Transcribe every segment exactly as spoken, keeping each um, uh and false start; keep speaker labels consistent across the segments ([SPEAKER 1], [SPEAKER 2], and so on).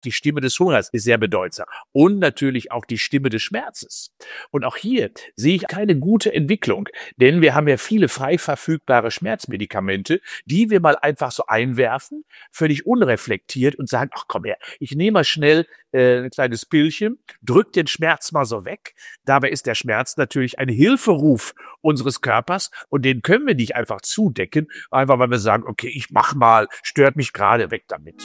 [SPEAKER 1] die Stimme des Hungers ist sehr bedeutsam und natürlich auch die Stimme des Schmerzes. Und auch hier sehe ich keine gute Entwicklung, denn wir haben ja viele frei verfügbare Schmerzmedikamente, die wir mal einfach so einwerfen, völlig unreflektiert und sagen, ach komm her, ich nehme mal schnell äh, ein kleines Pillchen, drück den Schmerz mal so weg. Dabei ist der Schmerz natürlich ein Hilferuf unseres Körpers und den können wir nicht einfach zudecken, einfach weil wir sagen, okay, ich mach mal, stört mich gerade, weg damit.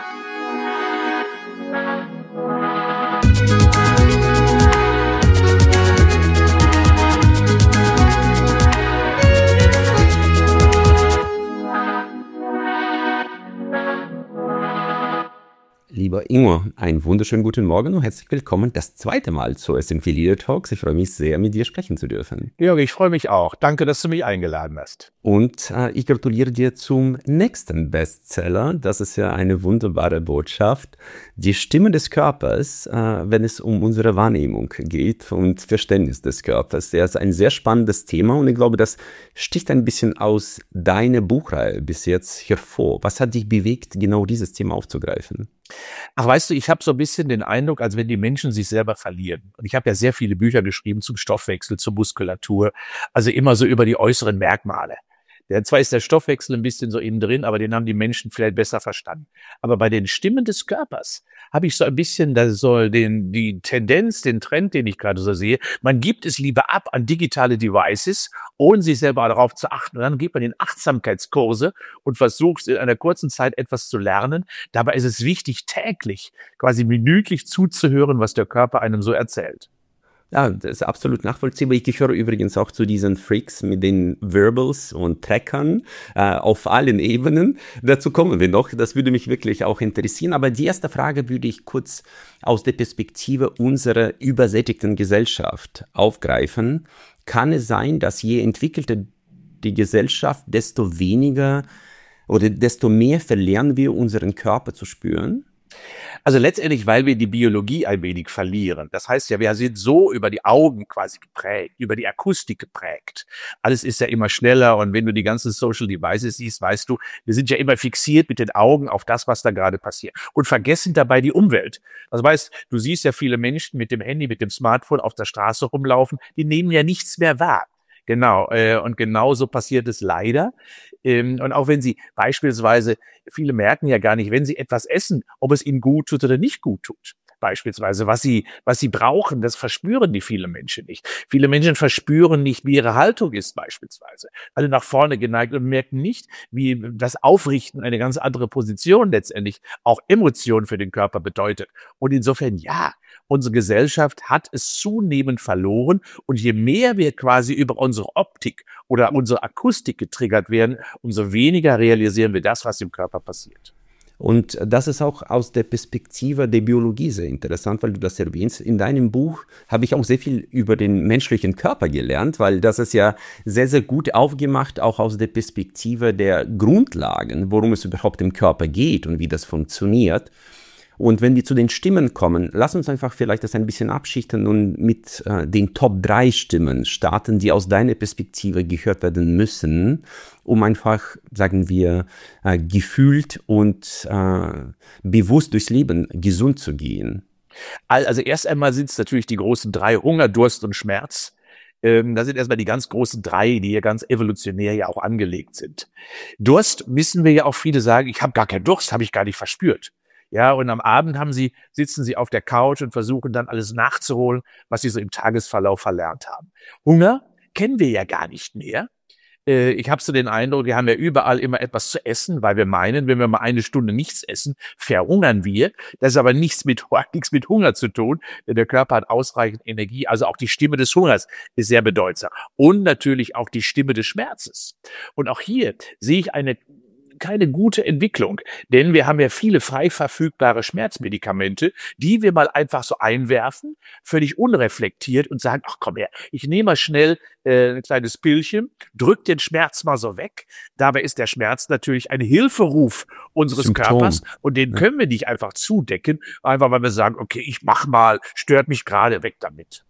[SPEAKER 2] Lieber Ingo, einen wunderschönen guten Morgen und herzlich willkommen das zweite Mal zu S and P Leader Talks. Ich freue mich sehr, mit dir sprechen zu dürfen.
[SPEAKER 1] Jörg, ich freue mich auch. Danke, dass du mich eingeladen hast.
[SPEAKER 2] Und äh, ich gratuliere dir zum nächsten Bestseller. Das ist ja eine wunderbare Botschaft. Die Stimme des Körpers, äh, wenn es um unsere Wahrnehmung geht und Verständnis des Körpers. Das ist ein sehr spannendes Thema und ich glaube, das sticht ein bisschen aus deiner Buchreihe bis jetzt hervor. Was hat dich bewegt, genau dieses Thema aufzugreifen?
[SPEAKER 1] Ach, weißt du, ich habe so ein bisschen den Eindruck, als wenn die Menschen sich selber verlieren. Und ich habe ja sehr viele Bücher geschrieben zum Stoffwechsel, zur Muskulatur, also immer so über die äußeren Merkmale. Ja, zwar ist der Stoffwechsel ein bisschen so innen drin, aber den haben die Menschen vielleicht besser verstanden. Aber bei den Stimmen des Körpers habe ich so ein bisschen da so den, die Tendenz, den Trend, den ich gerade so sehe. Man gibt es lieber ab an digitale Devices, ohne sich selber darauf zu achten. Und dann geht man in Achtsamkeitskurse und versucht in einer kurzen Zeit etwas zu lernen. Dabei ist es wichtig, täglich, quasi minütlich zuzuhören, was der Körper einem so erzählt.
[SPEAKER 2] Ja, das ist absolut nachvollziehbar. Ich gehöre übrigens auch zu diesen Freaks mit den Wearables und Trackern äh, auf allen Ebenen. Dazu kommen wir noch. Das würde mich wirklich auch interessieren. Aber die erste Frage würde ich kurz aus der Perspektive unserer übersättigten Gesellschaft aufgreifen. Kann es sein, dass je entwickelter die Gesellschaft, desto weniger oder desto mehr verlernen wir, unseren Körper zu spüren?
[SPEAKER 1] Also letztendlich, weil wir die Biologie ein wenig verlieren. Das heißt ja, wir sind so über die Augen quasi geprägt, über die Akustik geprägt. Alles ist ja immer schneller und wenn du die ganzen Social Devices siehst, weißt du, wir sind ja immer fixiert mit den Augen auf das, was da gerade passiert und vergessen dabei die Umwelt. Das heißt, du siehst ja viele Menschen mit dem Handy, mit dem Smartphone auf der Straße rumlaufen, die nehmen ja nichts mehr wahr. Genau, äh, und genauso passiert es leider. Ähm, und auch wenn sie beispielsweise, viele merken ja gar nicht, wenn sie etwas essen, ob es ihnen gut tut oder nicht gut tut. Beispielsweise, was sie, was sie brauchen, das verspüren die viele Menschen nicht. Viele Menschen verspüren nicht, wie ihre Haltung ist beispielsweise. Alle nach vorne geneigt und merken nicht, wie das Aufrichten eine ganz andere Position letztendlich auch Emotionen für den Körper bedeutet. Und insofern, ja, unsere Gesellschaft hat es zunehmend verloren. Und je mehr wir quasi über unsere Optik oder unsere Akustik getriggert werden, umso weniger realisieren wir das, was im Körper passiert.
[SPEAKER 2] Und das ist auch aus der Perspektive der Biologie sehr interessant, weil du das erwähnst. In deinem Buch habe ich auch sehr viel über den menschlichen Körper gelernt, weil das ist ja sehr, sehr gut aufgemacht, auch aus der Perspektive der Grundlagen, worum es überhaupt im Körper geht und wie das funktioniert. Und wenn wir zu den Stimmen kommen, lass uns einfach vielleicht das ein bisschen abschichten und mit äh, den Top drei Stimmen starten, die aus deiner Perspektive gehört werden müssen, um einfach, sagen wir, äh, gefühlt und äh, bewusst durchs Leben gesund zu gehen.
[SPEAKER 1] Also erst einmal sind es natürlich die großen drei: Hunger, Durst und Schmerz. Ähm, das sind erstmal die ganz großen drei, die hier ganz evolutionär ja auch angelegt sind. Durst, wissen wir ja auch, viele sagen, ich habe gar keinen Durst, habe ich gar nicht verspürt. Ja, und am Abend haben sie, sitzen sie auf der Couch und versuchen dann alles nachzuholen, was sie so im Tagesverlauf verlernt haben. Hunger kennen wir ja gar nicht mehr. Äh, ich habe so den Eindruck, wir haben ja überall immer etwas zu essen, weil wir meinen, wenn wir mal eine Stunde nichts essen, verhungern wir. Das ist aber nichts mit, nichts mit Hunger zu tun, denn der Körper hat ausreichend Energie. Also auch die Stimme des Hungers ist sehr bedeutsam. Und natürlich auch die Stimme des Schmerzes. Und auch hier sehe ich eine keine gute Entwicklung, denn wir haben ja viele frei verfügbare Schmerzmedikamente, die wir mal einfach so einwerfen, völlig unreflektiert und sagen, ach komm her, ich nehme mal schnell äh, ein kleines Pillchen, drück den Schmerz mal so weg. Dabei ist der Schmerz natürlich ein Hilferuf unseres
[SPEAKER 2] Symptom.
[SPEAKER 1] Körpers und den können wir nicht einfach zudecken, einfach weil wir sagen, okay, ich mach mal, stört mich gerade, weg damit.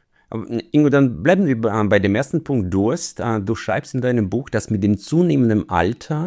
[SPEAKER 2] Ingo, dann bleiben wir bei dem ersten Punkt Durst. Du schreibst in deinem Buch, dass mit dem zunehmenden Alter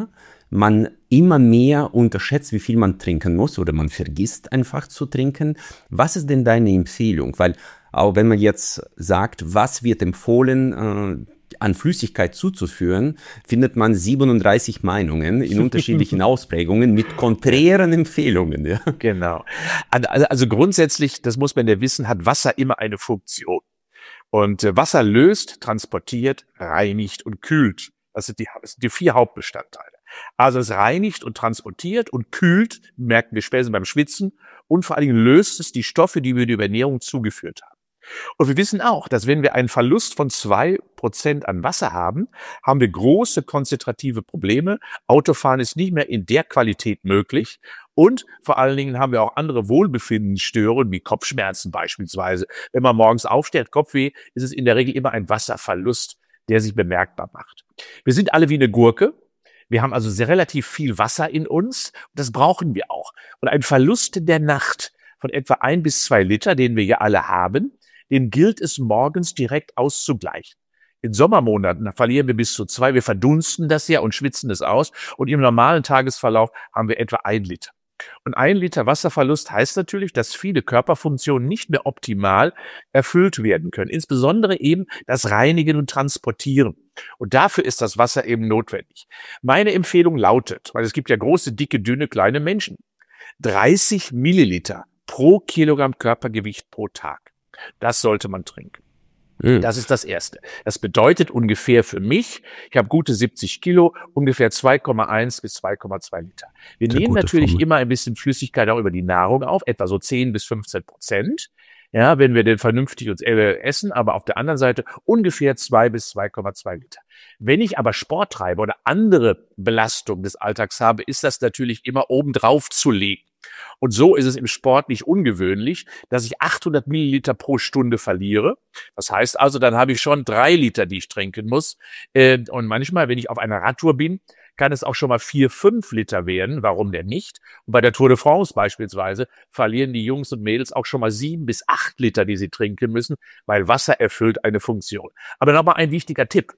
[SPEAKER 2] man immer mehr unterschätzt, wie viel man trinken muss oder man vergisst einfach zu trinken. Was ist denn deine Empfehlung? Weil auch wenn man jetzt sagt, was wird empfohlen, äh, an Flüssigkeit zuzuführen, findet man siebenunddreißig Meinungen in unterschiedlichen Ausprägungen mit konträren Empfehlungen. Ja.
[SPEAKER 1] Genau. Also, also grundsätzlich, das muss man ja wissen, hat Wasser immer eine Funktion. Und äh, Wasser löst, transportiert, reinigt und kühlt. Das sind die, das sind die vier Hauptbestandteile. Also es reinigt und transportiert und kühlt, merken wir spätestens beim Schwitzen, und vor allen Dingen löst es die Stoffe, die wir über die Ernährung zugeführt haben. Und wir wissen auch, dass wenn wir einen Verlust von zwei Prozent an Wasser haben, haben wir große konzentrative Probleme. Autofahren ist nicht mehr in der Qualität möglich. Und vor allen Dingen haben wir auch andere Wohlbefindensstörungen, wie Kopfschmerzen beispielsweise. Wenn man morgens aufsteht, Kopfweh, ist es in der Regel immer ein Wasserverlust, der sich bemerkbar macht. Wir sind alle wie eine Gurke. Wir haben also sehr relativ viel Wasser in uns. Und das brauchen wir auch. Und ein Verlust in der Nacht von etwa ein bis zwei Liter, den wir ja alle haben, den gilt es morgens direkt auszugleichen. In Sommermonaten da verlieren wir bis zu zwei. Wir verdunsten das ja und schwitzen es aus. Und im normalen Tagesverlauf haben wir etwa ein Liter. Und ein Liter Wasserverlust heißt natürlich, dass viele Körperfunktionen nicht mehr optimal erfüllt werden können. Insbesondere eben das Reinigen und Transportieren. Und dafür ist das Wasser eben notwendig. Meine Empfehlung lautet, weil es gibt ja große, dicke, dünne, kleine Menschen, dreißig Milliliter pro Kilogramm Körpergewicht pro Tag. Das sollte man trinken. Mhm. Das ist das Erste. Das bedeutet ungefähr für mich, ich habe gute siebzig Kilo, ungefähr zwei Komma eins bis zwei Komma zwei Liter. Wir nehmen natürlich Formel. immer ein bisschen Flüssigkeit auch über die Nahrung auf, etwa so zehn bis fünfzehn Prozent. Ja, wenn wir den vernünftig uns essen, aber auf der anderen Seite ungefähr zwei bis zwei Komma zwei Liter. Wenn ich aber Sport treibe oder andere Belastungen des Alltags habe, ist das natürlich immer obendrauf zu legen. Und so ist es im Sport nicht ungewöhnlich, dass ich achthundert Milliliter pro Stunde verliere. Das heißt also, dann habe ich schon drei Liter, die ich trinken muss. Und manchmal, wenn ich auf einer Radtour bin, kann es auch schon mal vier, fünf Liter werden. Warum denn nicht? Und bei der Tour de France beispielsweise verlieren die Jungs und Mädels auch schon mal sieben bis acht Liter, die sie trinken müssen, weil Wasser erfüllt eine Funktion. Aber nochmal ein wichtiger Tipp.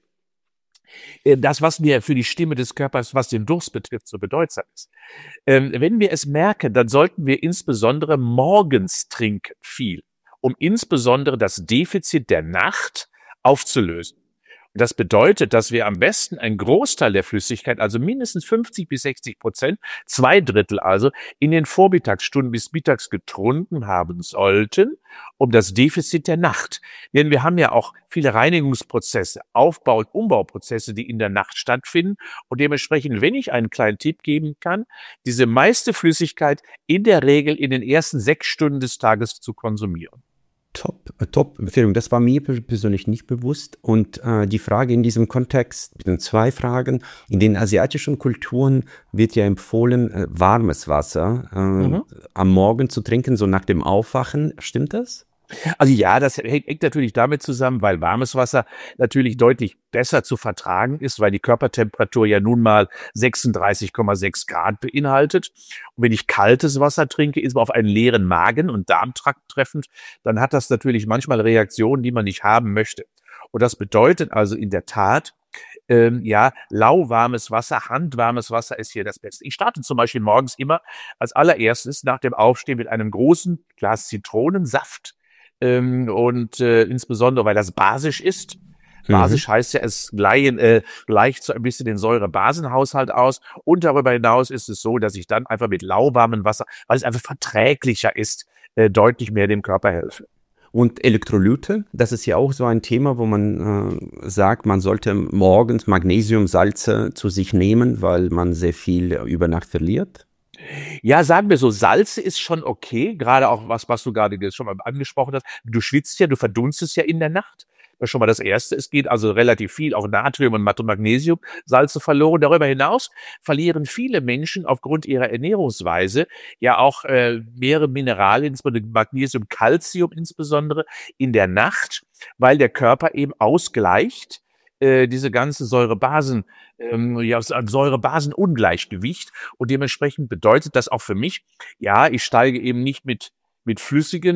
[SPEAKER 1] Das, was mir für die Stimme des Körpers, was den Durst betrifft, so bedeutsam ist. Ähm, wenn wir es merken, dann sollten wir insbesondere morgens trinken viel, um insbesondere das Defizit der Nacht aufzulösen. Und das bedeutet, dass wir am besten einen Großteil der Flüssigkeit, also mindestens fünfzig bis sechzig Prozent, zwei Drittel also, in den Vormittagsstunden bis mittags getrunken haben sollten, um das Defizit der Nacht. Denn wir haben ja auch viele Reinigungsprozesse, Aufbau- und Umbauprozesse, die in der Nacht stattfinden. Und dementsprechend, wenn ich einen kleinen Tipp geben kann, diese meiste Flüssigkeit in der Regel in den ersten sechs Stunden des Tages zu konsumieren.
[SPEAKER 2] Top, äh, top Empfehlung. Das war mir persönlich nicht bewusst. Und äh, die Frage in diesem Kontext, sind zwei Fragen. In den asiatischen Kulturen wird ja empfohlen, äh, warmes Wasser äh, mhm. am Morgen zu trinken, so nach dem Aufwachen. Stimmt das?
[SPEAKER 1] Also ja, das hängt natürlich damit zusammen, weil warmes Wasser natürlich deutlich besser zu vertragen ist, weil die Körpertemperatur ja nun mal sechsunddreißig Komma sechs Grad beinhaltet. Und wenn ich kaltes Wasser trinke, ist man auf einen leeren Magen und Darmtrakt treffend, dann hat das natürlich manchmal Reaktionen, die man nicht haben möchte. Und das bedeutet also in der Tat, ähm, ja, lauwarmes Wasser, handwarmes Wasser ist hier das Beste. Ich starte zum Beispiel morgens immer als allererstes nach dem Aufstehen mit einem großen Glas Zitronensaft. Ähm, und äh, insbesondere, weil das basisch ist. Basisch mhm. heißt ja, es gleichen, äh, gleicht so ein bisschen den Säure-Basen-Haushalt aus. Und darüber hinaus ist es so, dass ich dann einfach mit lauwarmem Wasser, weil es einfach verträglicher ist, äh, deutlich mehr dem Körper helfe.
[SPEAKER 2] Und Elektrolyte, das ist ja auch so ein Thema, wo man äh, sagt, man sollte morgens Magnesiumsalze zu sich nehmen, weil man sehr viel über Nacht verliert.
[SPEAKER 1] Ja, sagen wir so, Salze ist schon okay, gerade auch was, was du gerade schon mal angesprochen hast. Du schwitzt ja, du verdunstest ja in der Nacht. Das ist schon mal das Erste. Es geht also relativ viel, auch Natrium und Magnesium, Salze verloren. Darüber hinaus verlieren viele Menschen aufgrund ihrer Ernährungsweise ja auch äh, mehrere Mineralien, insbesondere Magnesium, Calcium insbesondere, in der Nacht, weil der Körper eben ausgleicht, diese ganze Säurebasen, ähm, ja, Säurebasenungleichgewicht. Und dementsprechend bedeutet das auch für mich, ja, ich steige eben nicht mit, mit flüssigen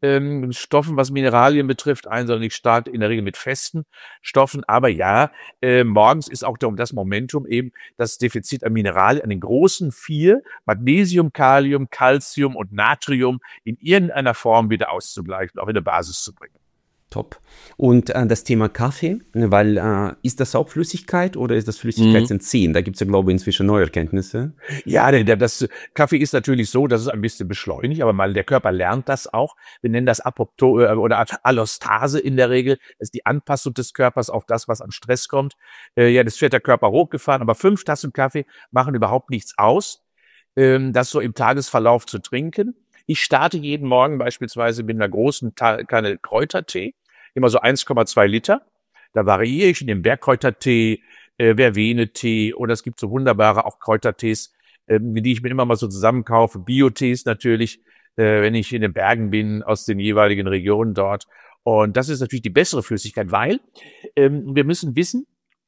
[SPEAKER 1] ähm, Stoffen, was Mineralien betrifft, ein, sondern ich starte in der Regel mit festen Stoffen. Aber ja, äh, morgens ist auch das Momentum eben das Defizit an Mineralien, an den großen vier, Magnesium, Kalium, Calcium und Natrium, in irgendeiner Form wieder auszugleichen, auch in der Basis zu bringen.
[SPEAKER 2] Top. Und äh, das Thema Kaffee, weil äh, ist das auch Flüssigkeit oder ist das Flüssigkeitsentziehen? Mhm. Da gibt es ja, glaube ich, inzwischen neue Erkenntnisse.
[SPEAKER 1] Ja, der, der, das Kaffee ist natürlich so, dass es ein bisschen beschleunigt, aber mal der Körper lernt das auch. Wir nennen das Apopto oder Allostase in der Regel. Das ist die Anpassung des Körpers auf das, was an Stress kommt. Äh, ja, das wird der Körper hochgefahren, aber fünf Tassen Kaffee machen überhaupt nichts aus, ähm, das so im Tagesverlauf zu trinken. Ich starte jeden Morgen beispielsweise mit einer großen Ta- Kanne Kräutertee. Immer so eins Komma zwei Liter. Da variiere ich in den Bergkräutertee, äh, Vervene-Tee oder es gibt so wunderbare auch Kräutertees, äh, die ich mir immer mal so zusammenkaufe. Bio-Tees natürlich, äh, wenn ich in den Bergen bin, aus den jeweiligen Regionen dort. Und das ist natürlich die bessere Flüssigkeit, weil ähm, wir müssen wissen,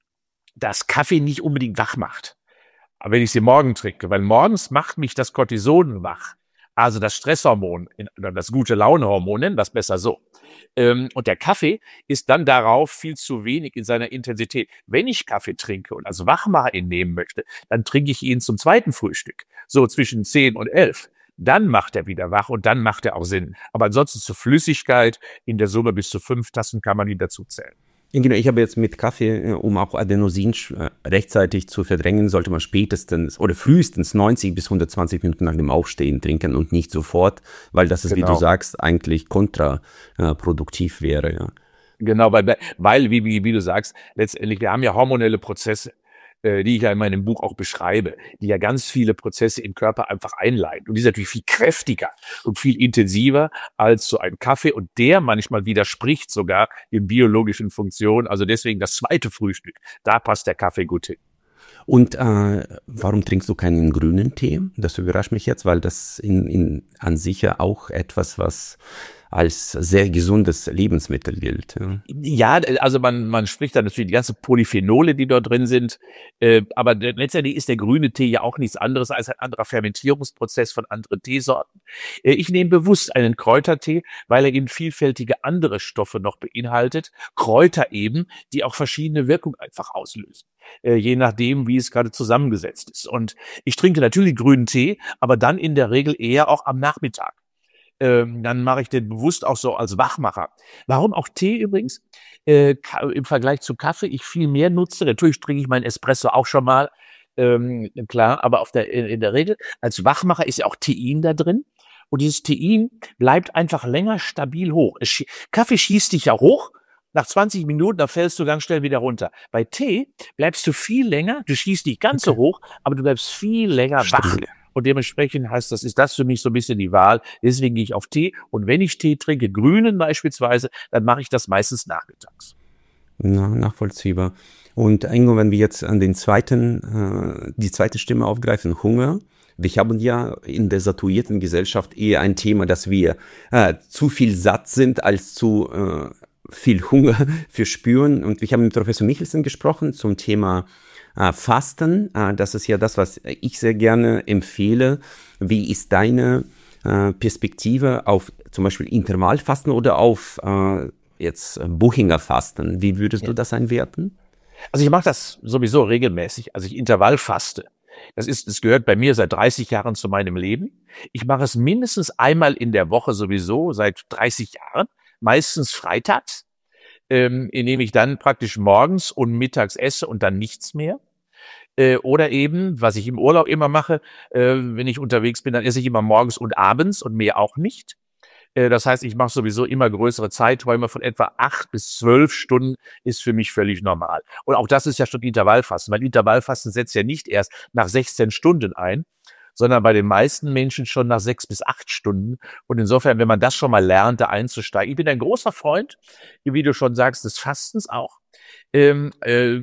[SPEAKER 1] dass Kaffee nicht unbedingt wach macht. Aber wenn ich sie morgen trinke, weil morgens macht mich das Cortison wach. Also das Stresshormon, oder das gute Launehormon, nennen wir es besser so. Ähm, und der Kaffee ist dann darauf viel zu wenig in seiner Intensität. Wenn ich Kaffee trinke und als Wachmacher ihn nehmen möchte, dann trinke ich ihn zum zweiten Frühstück, so zwischen zehn und elf. Dann macht er wieder wach und dann macht er auch Sinn. Aber ansonsten zur Flüssigkeit in der Summe bis zu fünf Tassen kann man ihn dazu zählen.
[SPEAKER 2] Genau, ich habe jetzt mit Kaffee, um auch Adenosin rechtzeitig zu verdrängen, sollte man spätestens oder frühestens neunzig bis hundertzwanzig Minuten nach dem Aufstehen trinken und nicht sofort, weil das ist, genau, wie du sagst, eigentlich kontraproduktiv wäre. Ja.
[SPEAKER 1] Genau, weil, weil wie, wie, wie du sagst, letztendlich, wir haben ja hormonelle Prozesse, die ich ja in meinem Buch auch beschreibe, die ja ganz viele Prozesse im Körper einfach einleiten. Und die sind natürlich viel kräftiger und viel intensiver als so ein Kaffee. Und der manchmal widerspricht sogar den biologischen Funktionen. Also deswegen das zweite Frühstück, da passt der Kaffee gut hin.
[SPEAKER 2] Und äh, warum trinkst du keinen grünen Tee? Das überrascht mich jetzt, weil das in, in an sich ja auch etwas, was als sehr gesundes Lebensmittel gilt.
[SPEAKER 1] Ja, ja, also man, man spricht da natürlich die ganzen Polyphenole, die dort drin sind, äh, aber letztendlich ist der grüne Tee ja auch nichts anderes als ein anderer Fermentierungsprozess von anderen Teesorten. Äh, ich nehme bewusst einen Kräutertee, weil er eben vielfältige andere Stoffe noch beinhaltet, Kräuter eben, die auch verschiedene Wirkungen einfach auslösen, äh, je nachdem, wie es gerade zusammengesetzt ist. Und ich trinke natürlich grünen Tee, aber dann in der Regel eher auch am Nachmittag. Ähm, dann mache ich den bewusst auch so als Wachmacher. Warum auch Tee übrigens? Äh, im Vergleich zu Kaffee ich viel mehr nutze. Natürlich trinke ich meinen Espresso auch schon mal, ähm, klar, aber auf der, in der Regel als Wachmacher ist ja auch Tein da drin. Und dieses Tein bleibt einfach länger stabil hoch. Es, Kaffee schießt dich ja hoch. Nach zwanzig Minuten, da fällst du ganz schnell wieder runter. Bei Tee bleibst du viel länger, du schießt nicht ganz okay. so hoch, aber du bleibst viel länger wach. Und dementsprechend heißt das, ist das für mich so ein bisschen die Wahl. Deswegen gehe ich auf Tee. Und wenn ich Tee trinke, grünen beispielsweise, dann mache ich das meistens nachmittags.
[SPEAKER 2] Na, nachvollziehbar. Und Ingo, wenn wir jetzt an den zweiten, äh, die zweite Stimme aufgreifen, Hunger. Wir haben ja in der saturierten Gesellschaft eher ein Thema, dass wir äh, zu viel satt sind, als zu äh, viel Hunger verspüren. Und wir haben mit Professor Michelsen gesprochen zum Thema Uh, Fasten, uh, das ist ja das, was ich sehr gerne empfehle. Wie ist deine uh, Perspektive auf zum Beispiel Intervallfasten oder auf uh, jetzt Buchinger Fasten? Wie würdest ja. du das einwerten?
[SPEAKER 1] Also ich mache das sowieso regelmäßig. Also ich Intervallfaste. Das ist, das gehört bei mir seit dreißig Jahren zu meinem Leben. Ich mache es mindestens einmal in der Woche sowieso seit dreißig Jahren, meistens freitags. Ähm, indem ich dann praktisch morgens und mittags esse und dann nichts mehr. Äh, oder eben, was ich im Urlaub immer mache, äh, wenn ich unterwegs bin, dann esse ich immer morgens und abends und mehr auch nicht. Äh, das heißt, ich mache sowieso immer größere Zeiträume von etwa acht bis zwölf Stunden ist für mich völlig normal. Und auch das ist ja schon Intervallfasten, weil Intervallfasten setzt ja nicht erst nach sechzehn Stunden ein, sondern bei den meisten Menschen schon nach sechs bis acht Stunden. Und insofern, wenn man das schon mal lernt, da einzusteigen. Ich bin ein großer Freund, wie du schon sagst, des Fastens auch. Ähm, äh,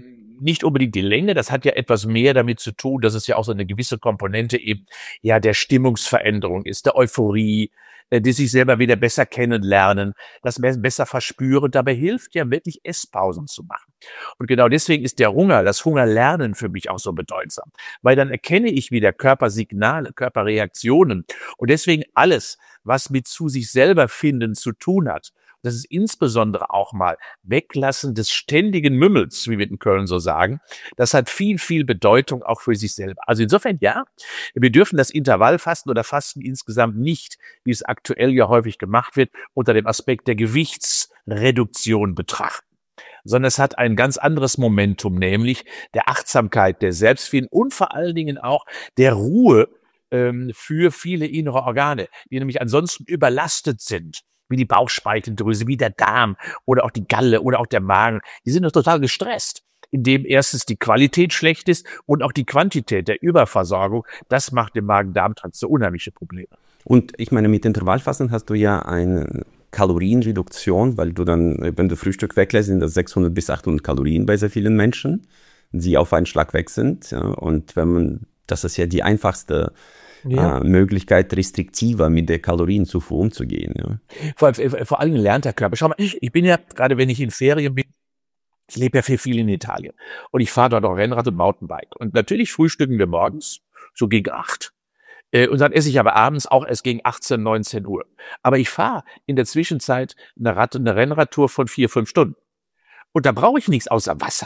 [SPEAKER 1] nicht unbedingt die Länge, das hat ja etwas mehr damit zu tun, dass es ja auch so eine gewisse Komponente eben ja der Stimmungsveränderung ist, der Euphorie, äh, die sich selber wieder besser kennenlernen, das be- besser verspüren. Dabei hilft ja wirklich Esspausen zu machen. Und genau deswegen ist der Hunger, das Hungerlernen für mich auch so bedeutsam, weil dann erkenne ich wieder Körpersignale, Körperreaktionen und deswegen alles, was mit zu sich selber finden zu tun hat. Das ist insbesondere auch mal Weglassen des ständigen Mümmels, wie wir in Köln so sagen. Das hat viel, viel Bedeutung auch für sich selber. Also insofern, ja, wir dürfen das Intervallfasten oder Fasten insgesamt nicht, wie es aktuell ja häufig gemacht wird, unter dem Aspekt der Gewichtsreduktion betrachten, sondern es hat ein ganz anderes Momentum, nämlich der Achtsamkeit, der Selbstfindung und vor allen Dingen auch der Ruhe ähm, für viele innere Organe, die nämlich ansonsten überlastet sind, wie die Bauchspeicheldrüse, wie der Darm oder auch die Galle oder auch der Magen. Die sind doch total gestresst, indem erstens die Qualität schlecht ist und auch die Quantität der Überversorgung. Das macht dem Magen-Darm-Trakt so unheimliche Probleme.
[SPEAKER 2] Und ich meine, mit Intervallfasten hast du ja eine Kalorienreduktion, weil du dann, wenn du Frühstück weglässt, sind das sechshundert bis achthundert Kalorien bei sehr vielen Menschen, die auf einen Schlag weg sind. Ja, und wenn man, das ist ja die einfachste Ja. Äh, Möglichkeit, restriktiver mit der Kalorienzufuhr umzugehen. Ja.
[SPEAKER 1] Vor, vor allem lernt der Körper. Schau mal, ich bin ja, gerade wenn ich in Ferien bin, ich lebe ja viel, viel in Italien. Und ich fahre dort auch Rennrad und Mountainbike. Und natürlich frühstücken wir morgens, so gegen acht. Äh, und dann esse ich aber abends auch erst gegen achtzehn, neunzehn Uhr. Aber ich fahre in der Zwischenzeit eine, Rad, eine Rennradtour von vier, fünf Stunden. Und da brauche ich nichts außer Wasser.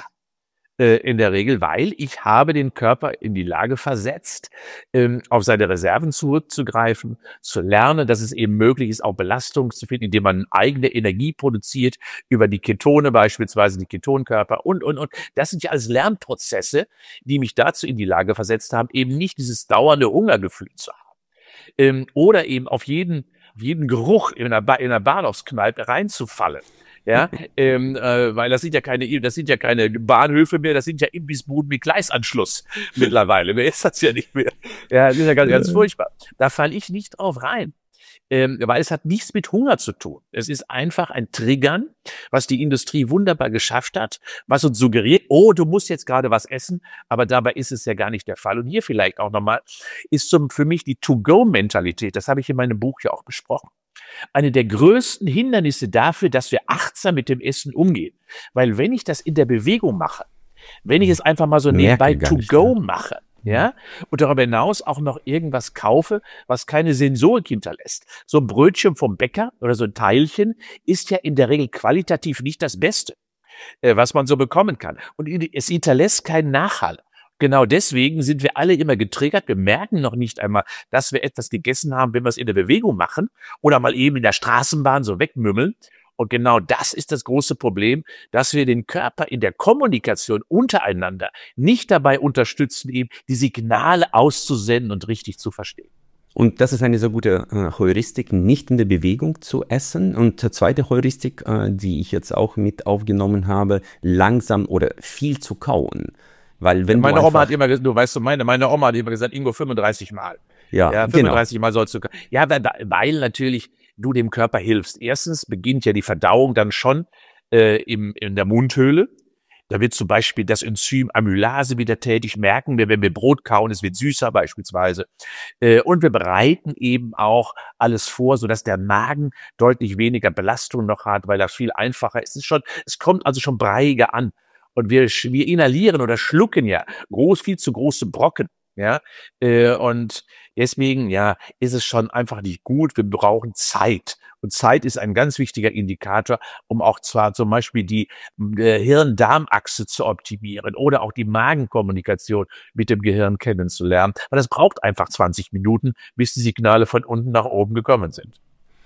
[SPEAKER 1] In der Regel, weil ich habe den Körper in die Lage versetzt, ähm, auf seine Reserven zurückzugreifen, zu lernen, dass es eben möglich ist, auch Belastung zu finden, indem man eigene Energie produziert, über die Ketone beispielsweise, die Ketonkörper und, und, und. Das sind ja alles Lernprozesse, die mich dazu in die Lage versetzt haben, eben nicht dieses dauernde Hungergefühl zu haben. Ähm, oder eben auf jeden, auf jeden Geruch in einer, ba- in einer Bahnhofskneipe reinzufallen. Ja, ähm, äh, weil das sind ja keine, das sind ja keine Bahnhöfe mehr, das sind ja Imbissbuden mit Gleisanschluss mittlerweile. Wer ist das ja nicht mehr? Ja, das ist ja ganz, ganz furchtbar. Da falle ich nicht drauf rein, ähm, weil es hat nichts mit Hunger zu tun. Es ist einfach ein Triggern, was die Industrie wunderbar geschafft hat, was uns suggeriert, oh, du musst jetzt gerade was essen, aber dabei ist es ja gar nicht der Fall. Und hier vielleicht auch nochmal ist zum, für mich die To-Go-Mentalität, das habe ich in meinem Buch ja auch besprochen, eine der größten Hindernisse dafür, dass wir achtsam mit dem Essen umgehen. Weil wenn ich das in der Bewegung mache, wenn ich es einfach mal so nebenbei to go mache, ja, und darüber hinaus auch noch irgendwas kaufe, was keine Sensorik hinterlässt. So ein Brötchen vom Bäcker oder so ein Teilchen ist ja in der Regel qualitativ nicht das Beste, äh, was man so bekommen kann. Und es hinterlässt keinen Nachhall. Genau deswegen sind wir alle immer getriggert. Wir merken noch nicht einmal, dass wir etwas gegessen haben, wenn wir es in der Bewegung machen oder mal eben in der Straßenbahn so wegmümmeln. Und genau das ist das große Problem, dass wir den Körper in der Kommunikation untereinander nicht dabei unterstützen, eben die Signale auszusenden und richtig zu verstehen.
[SPEAKER 2] Und das ist eine sehr gute äh, Heuristik, nicht in der Bewegung zu essen. Und die zweite Heuristik, äh, die ich jetzt auch mit aufgenommen habe, langsam oder viel zu kauen. Weil wenn
[SPEAKER 1] meine
[SPEAKER 2] du
[SPEAKER 1] Oma hat immer gesagt, du weißt du, meine, meine Oma hat immer gesagt, Ingo, fünfunddreißig Mal.
[SPEAKER 2] Ja,
[SPEAKER 1] ja fünfunddreißig genau. Mal sollst du, ja, weil, weil natürlich du dem Körper hilfst. Erstens beginnt ja die Verdauung dann schon äh, im, in der Mundhöhle. Da wird zum Beispiel das Enzym Amylase wieder tätig, merken wir, wenn wir Brot kauen, es wird süßer beispielsweise. Äh, und wir bereiten eben auch alles vor, sodass der Magen deutlich weniger Belastung noch hat, weil das viel einfacher ist. Es ist schon, es kommt also schon breiiger an. Und wir, wir inhalieren oder schlucken ja groß, viel zu große Brocken, ja. Äh, und deswegen, ja, ist es schon einfach nicht gut. Wir brauchen Zeit. Und Zeit ist ein ganz wichtiger Indikator, um auch zwar zum Beispiel die äh, Hirn-Darm-Achse zu optimieren oder auch die Magenkommunikation mit dem Gehirn kennenzulernen. Aber das braucht einfach zwanzig Minuten, bis die Signale von unten nach oben gekommen sind.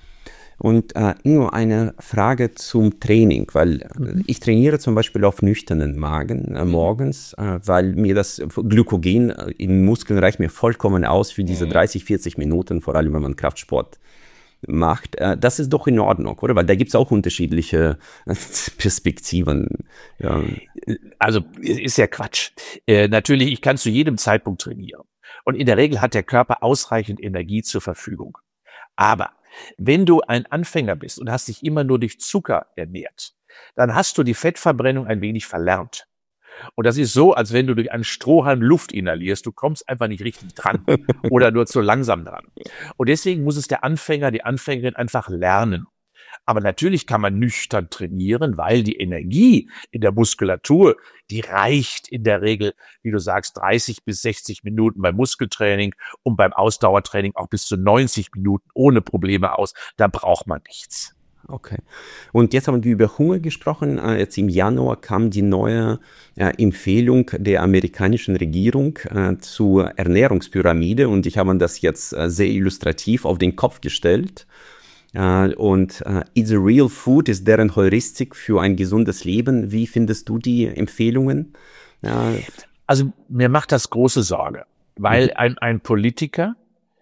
[SPEAKER 2] Und äh, nur eine Frage zum Training, weil mhm. ich trainiere zum Beispiel auf nüchternen Magen äh, morgens, äh, weil mir das Glykogen in Muskeln reicht mir vollkommen aus für diese dreißig, vierzig Minuten, vor allem wenn man Kraftsport macht. Äh, das ist doch in Ordnung, oder? Weil da gibt es auch unterschiedliche Perspektiven. Ja.
[SPEAKER 1] Also ist ja Quatsch. Äh, natürlich, ich kann zu jedem Zeitpunkt trainieren. Und in der Regel hat der Körper ausreichend Energie zur Verfügung. Aber wenn du ein Anfänger bist und hast dich immer nur durch Zucker ernährt, dann hast du die Fettverbrennung ein wenig verlernt. Und das ist so, als wenn du durch einen Strohhalm Luft inhalierst. Du kommst einfach nicht richtig dran oder nur zu langsam dran. Und deswegen muss es der Anfänger, die Anfängerin einfach lernen. Aber natürlich kann man nüchtern trainieren, weil die Energie in der Muskulatur, die reicht in der Regel, wie du sagst, dreißig bis sechzig Minuten beim Muskeltraining und beim Ausdauertraining auch bis zu neunzig Minuten ohne Probleme aus. Da braucht man nichts.
[SPEAKER 2] Okay. Und jetzt haben wir über Hunger gesprochen. Jetzt im Januar kam die neue äh, Empfehlung der amerikanischen Regierung äh, zur Ernährungspyramide und ich habe das jetzt äh, sehr illustrativ auf den Kopf gestellt. Uh, und uh, It's a Real Food ist deren Heuristik für ein gesundes Leben. Wie findest du die Empfehlungen? Uh,
[SPEAKER 1] also mir macht das große Sorge, weil mhm. ein, ein Politiker,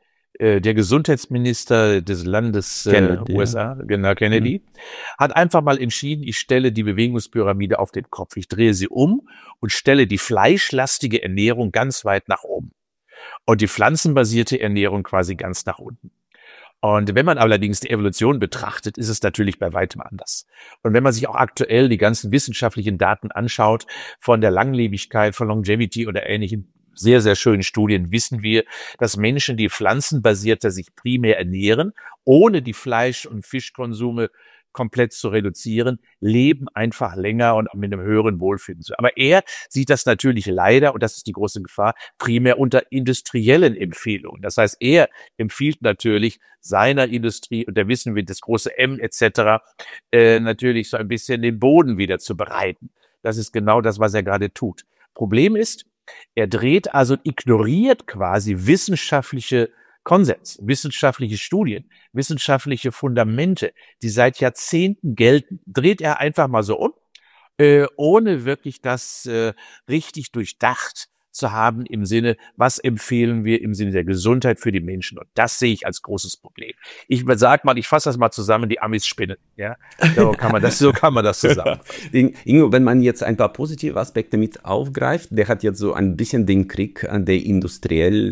[SPEAKER 1] äh, der Gesundheitsminister des Landes äh, Kennedy, U S A, ja. genau Kennedy, mhm. hat einfach mal entschieden, ich stelle die Bewegungspyramide auf den Kopf. Ich drehe sie um und stelle die fleischlastige Ernährung ganz weit nach oben und die pflanzenbasierte Ernährung quasi ganz nach unten. Und wenn man allerdings die Evolution betrachtet, ist es natürlich bei weitem anders. Und wenn man sich auch aktuell die ganzen wissenschaftlichen Daten anschaut, von der Langlebigkeit, von Longevity oder ähnlichen sehr, sehr schönen Studien, wissen wir, dass Menschen, die pflanzenbasierter sich primär ernähren, ohne die Fleisch- und Fischkonsume komplett zu reduzieren, leben einfach länger und mit einem höheren Wohlbefinden. Aber er sieht das natürlich leider, und das ist die große Gefahr, primär unter industriellen Empfehlungen. Das heißt, er empfiehlt natürlich seiner Industrie, und da wissen wir, das große M et cetera, äh, natürlich so ein bisschen den Boden wieder zu bereiten. Das ist genau das, was er gerade tut. Problem ist, er dreht also, ignoriert quasi wissenschaftliche Konsens, wissenschaftliche Studien, wissenschaftliche Fundamente, die seit Jahrzehnten gelten, dreht er einfach mal so um, äh, ohne wirklich das äh, richtig durchdacht zu haben im Sinne, was empfehlen wir im Sinne der Gesundheit für die Menschen. Und das sehe ich als großes Problem. Ich sag mal, ich fasse das mal zusammen, die Amis spinnen. Ja, so kann man das, so kann man das zusammen.
[SPEAKER 2] Ingo, wenn man jetzt ein paar positive Aspekte mit aufgreift, der hat jetzt so ein bisschen den Krieg an der industriell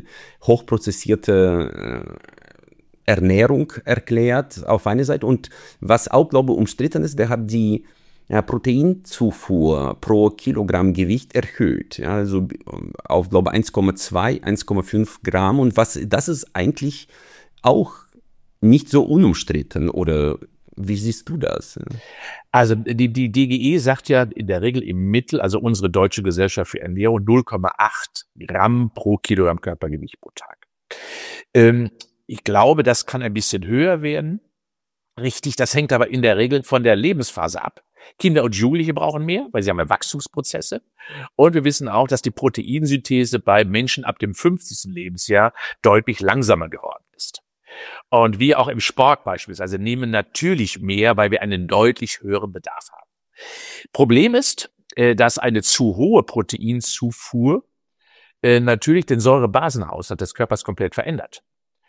[SPEAKER 2] hochprozessierte äh, Ernährung erklärt auf einer Seite und was auch, glaube ich, umstritten ist, der hat die ja, Proteinzufuhr pro Kilogramm Gewicht erhöht, ja, also auf, glaube ich, eins Komma zwei, eins Komma fünf Gramm und was, das ist eigentlich auch nicht so unumstritten, oder wie siehst du das?
[SPEAKER 1] Also die, die D G E sagt ja in der Regel im Mittel, also unsere Deutsche Gesellschaft für Ernährung, null Komma acht Gramm pro Kilogramm Körpergewicht pro Tag. Ähm, ich glaube, das kann ein bisschen höher werden. Richtig, das hängt aber in der Regel von der Lebensphase ab. Kinder und Jugendliche brauchen mehr, weil sie haben ja Wachstumsprozesse. Und wir wissen auch, dass die Proteinsynthese bei Menschen ab dem fünfzigsten Lebensjahr deutlich langsamer geworden ist. Und wir auch im Sport beispielsweise nehmen natürlich mehr, weil wir einen deutlich höheren Bedarf haben. Problem ist, dass eine zu hohe Proteinzufuhr natürlich den Säurebasenhaushalt des Körpers komplett verändert.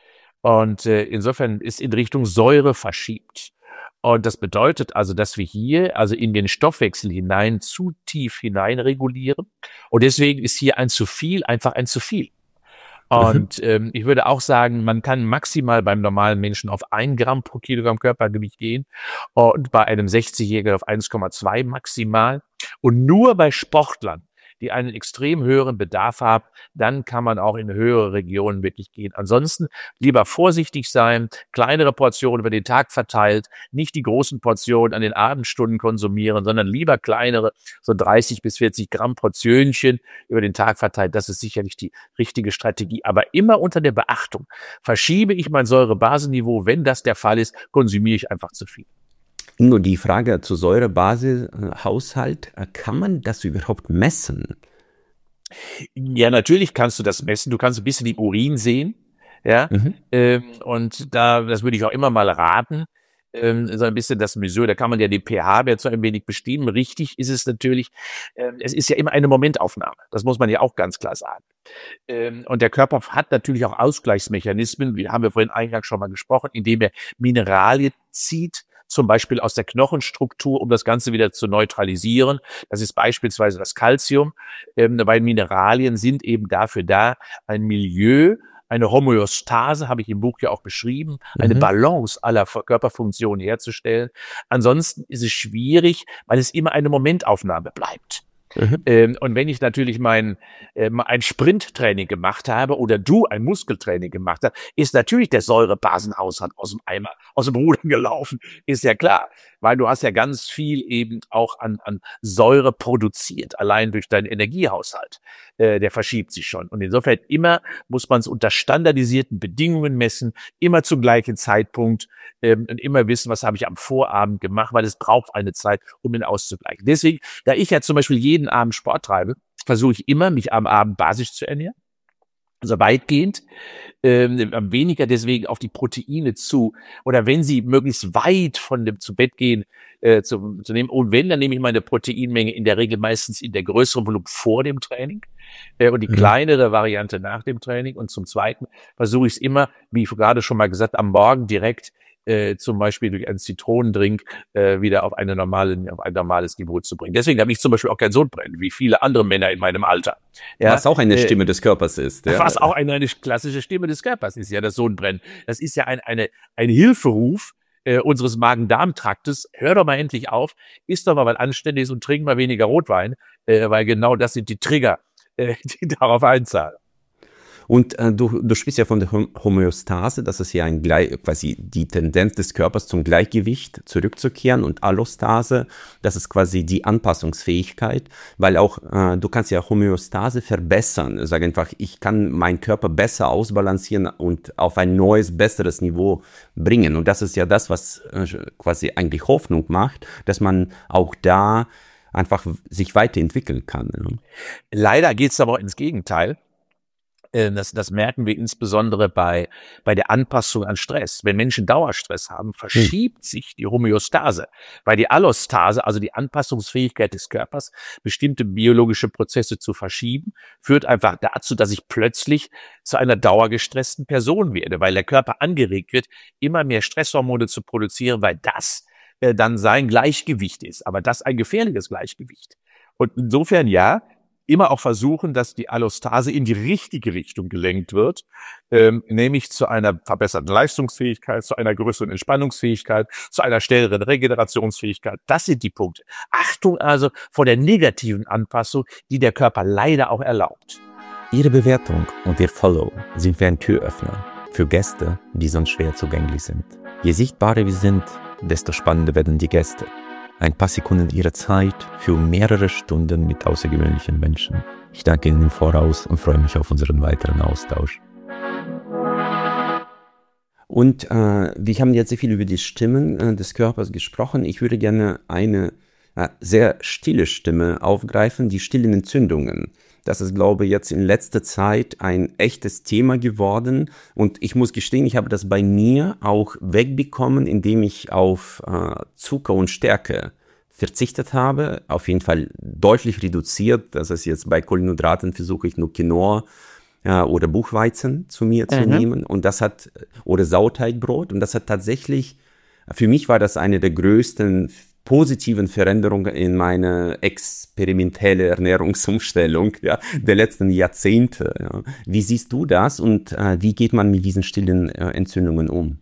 [SPEAKER 1] Und insofern ist in Richtung Säure verschiebt. Und das bedeutet also, dass wir hier also in den Stoffwechsel hinein zu tief hinein regulieren. Und deswegen ist hier ein zu viel einfach ein zu viel. Und ähm, ich würde auch sagen, man kann maximal beim normalen Menschen auf ein Gramm pro Kilogramm Körpergewicht gehen und bei einem sechzigjährigen auf eins Komma zwei maximal. Und nur bei Sportlern, die einen extrem höheren Bedarf haben, dann kann man auch in höhere Regionen wirklich gehen. Ansonsten lieber vorsichtig sein, kleinere Portionen über den Tag verteilt, nicht die großen Portionen an den Abendstunden konsumieren, sondern lieber kleinere, so dreißig bis vierzig Gramm Portionchen über den Tag verteilt. Das ist sicherlich die richtige Strategie. Aber immer unter der Beachtung, verschiebe ich mein Säurebasenniveau, wenn das der Fall ist, konsumiere ich einfach zu viel.
[SPEAKER 2] Nur die Frage zur Säurebasishaushalt, kann man das überhaupt messen?
[SPEAKER 1] Ja, natürlich kannst du das messen. Du kannst ein bisschen im Urin sehen. Ja, mhm. ähm, und da, das würde ich auch immer mal raten, ähm, so ein bisschen das Mesure, da kann man ja den pH-Wert so ein wenig bestimmen. Richtig ist es natürlich, ähm, es ist ja immer eine Momentaufnahme. Das muss man ja auch ganz klar sagen. Ähm, und der Körper hat natürlich auch Ausgleichsmechanismen, wie haben wir vorhin eingangs schon mal gesprochen, indem er Mineralien zieht, zum Beispiel aus der Knochenstruktur, um das Ganze wieder zu neutralisieren. Das ist beispielsweise das Calcium, ähm, weil Mineralien sind eben dafür da, ein Milieu, eine Homöostase, habe ich im Buch ja auch beschrieben, eine mhm. Balance aller Körperfunktionen herzustellen. Ansonsten ist es schwierig, weil es immer eine Momentaufnahme bleibt. Mhm. Ähm, und wenn ich natürlich mein, äh, ein Sprinttraining gemacht habe oder du ein Muskeltraining gemacht hast, ist natürlich der Säurebasenhaushalt aus dem Eimer, aus dem Ruder gelaufen, ist ja klar. Weil du hast ja ganz viel eben auch an, an Säure produziert, allein durch deinen Energiehaushalt. Äh, der verschiebt sich schon. Und insofern immer muss man es unter standardisierten Bedingungen messen, immer zum gleichen Zeitpunkt ähm, und immer wissen, was habe ich am Vorabend gemacht, weil es braucht eine Zeit, um den auszugleichen. Deswegen, da ich ja zum Beispiel jeden Abend Sport treibe, versuche ich immer, mich am Abend basisch zu ernähren. Also weitgehend, ähm, weniger deswegen auf die Proteine zu, oder wenn sie möglichst weit von dem zu Bett gehen, äh, zu, zu nehmen. Und wenn, dann nehme ich meine Proteinmenge in der Regel meistens in der größeren Volumen vor dem Training äh, und die mhm. kleinere Variante nach dem Training. Und zum Zweiten versuche ich es immer, wie ich gerade schon mal gesagt, am Morgen direkt Äh, zum Beispiel durch einen Zitronendrink äh, wieder auf, eine normale, auf ein normales Niveau zu bringen. Deswegen habe ich zum Beispiel auch kein Sodbrennen, wie viele andere Männer in meinem Alter.
[SPEAKER 2] Ja, was auch eine äh, Stimme des Körpers ist.
[SPEAKER 1] Ja. Was auch eine, eine klassische Stimme des Körpers ist, ja, das Sodbrennen. Das ist ja ein, eine, ein Hilferuf äh, unseres Magen-Darm-Traktes. Hör doch mal endlich auf, isst doch mal was Anständiges und trink mal weniger Rotwein, äh, weil genau das sind die Trigger, äh, die darauf einzahlen.
[SPEAKER 2] Und äh, du, du sprichst ja von der Homöostase, das ist ja ein quasi die Tendenz des Körpers zum Gleichgewicht zurückzukehren, und Allostase, das ist quasi die Anpassungsfähigkeit, weil auch äh, du kannst ja Homöostase verbessern, sag einfach, ich kann meinen Körper besser ausbalancieren und auf ein neues, besseres Niveau bringen, und das ist ja das, was äh, quasi eigentlich Hoffnung macht, dass man auch da einfach sich weiterentwickeln kann. Ne?
[SPEAKER 1] Leider geht es aber auch ins Gegenteil. Das, das merken wir insbesondere bei, bei der Anpassung an Stress. Wenn Menschen Dauerstress haben, verschiebt hm. sich die Homöostase, weil die Allostase, also die Anpassungsfähigkeit des Körpers, bestimmte biologische Prozesse zu verschieben, führt einfach dazu, dass ich plötzlich zu einer dauergestressten Person werde, weil der Körper angeregt wird, immer mehr Stresshormone zu produzieren, weil das äh, dann sein Gleichgewicht ist. Aber das ein gefährliches Gleichgewicht. Und insofern, ja, immer auch versuchen, dass die Allostase in die richtige Richtung gelenkt wird, ähm, nämlich zu einer verbesserten Leistungsfähigkeit, zu einer größeren Entspannungsfähigkeit, zu einer schnelleren Regenerationsfähigkeit. Das sind die Punkte. Achtung also vor der negativen Anpassung, die der Körper leider auch erlaubt.
[SPEAKER 2] Ihre Bewertung und Ihr Follow sind wie ein Türöffner für Gäste, die sonst schwer zugänglich sind. Je sichtbarer wir sind, desto spannender werden die Gäste. Ein paar Sekunden Ihrer Zeit für mehrere Stunden mit außergewöhnlichen Menschen. Ich danke Ihnen im Voraus und freue mich auf unseren weiteren Austausch. Und äh, wir haben jetzt sehr viel über die Stimmen äh, des Körpers gesprochen. Ich würde gerne eine äh, sehr stille Stimme aufgreifen, die stillen Entzündungen. Das ist, glaube ich, jetzt in letzter Zeit ein echtes Thema geworden. Und ich muss gestehen, ich habe das bei mir auch wegbekommen, indem ich auf äh, Zucker und Stärke verzichtet habe. Auf jeden Fall deutlich reduziert. Das ist jetzt bei Kohlenhydraten, versuche ich nur Quinoa äh, oder Buchweizen zu mir mhm. zu nehmen. Und das hat, oder Sauerteigbrot. Und das hat tatsächlich, für mich war das eine der größten positiven Veränderungen in meine experimentelle Ernährungsumstellung ja, der letzten Jahrzehnte. Ja. Wie siehst du das und äh, wie geht man mit diesen stillen äh, Entzündungen um?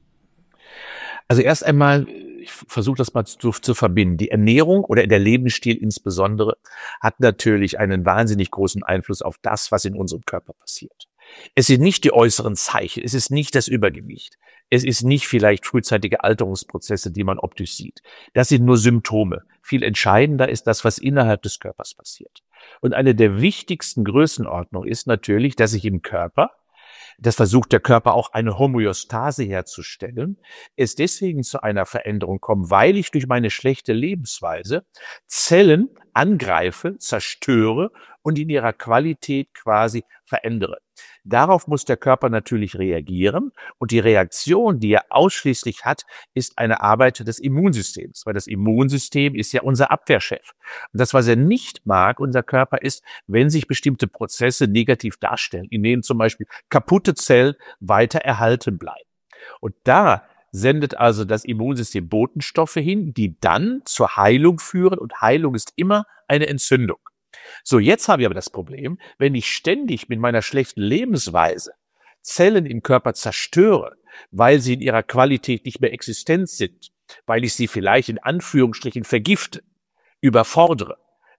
[SPEAKER 1] Also erst einmal, ich versuche das mal zu, zu verbinden. Die Ernährung oder der Lebensstil insbesondere hat natürlich einen wahnsinnig großen Einfluss auf das, was in unserem Körper passiert. Es sind nicht die äußeren Zeichen, es ist nicht das Übergewicht, es ist nicht vielleicht frühzeitige Alterungsprozesse, die man optisch sieht. Das sind nur Symptome. Viel entscheidender ist das, was innerhalb des Körpers passiert. Und eine der wichtigsten Größenordnungen ist natürlich, dass sich im Körper, das versucht der Körper auch, eine Homöostase herzustellen, es deswegen zu einer Veränderung kommt, weil ich durch meine schlechte Lebensweise Zellen angreife, zerstöre und in ihrer Qualität quasi verändere. Darauf muss der Körper natürlich reagieren, und die Reaktion, die er ausschließlich hat, ist eine Arbeit des Immunsystems, weil das Immunsystem ist ja unser Abwehrchef. Und das, was er nicht mag, unser Körper, ist, wenn sich bestimmte Prozesse negativ darstellen, in denen zum Beispiel kaputte Zellen weiter erhalten bleiben. Und da sendet also das Immunsystem Botenstoffe hin, die dann zur Heilung führen, und Heilung ist immer eine Entzündung. So, jetzt habe ich aber das Problem, wenn ich ständig mit meiner schlechten Lebensweise Zellen im Körper zerstöre, weil sie in ihrer Qualität nicht mehr existent sind, weil ich sie vielleicht in Anführungsstrichen vergifte, überfordere,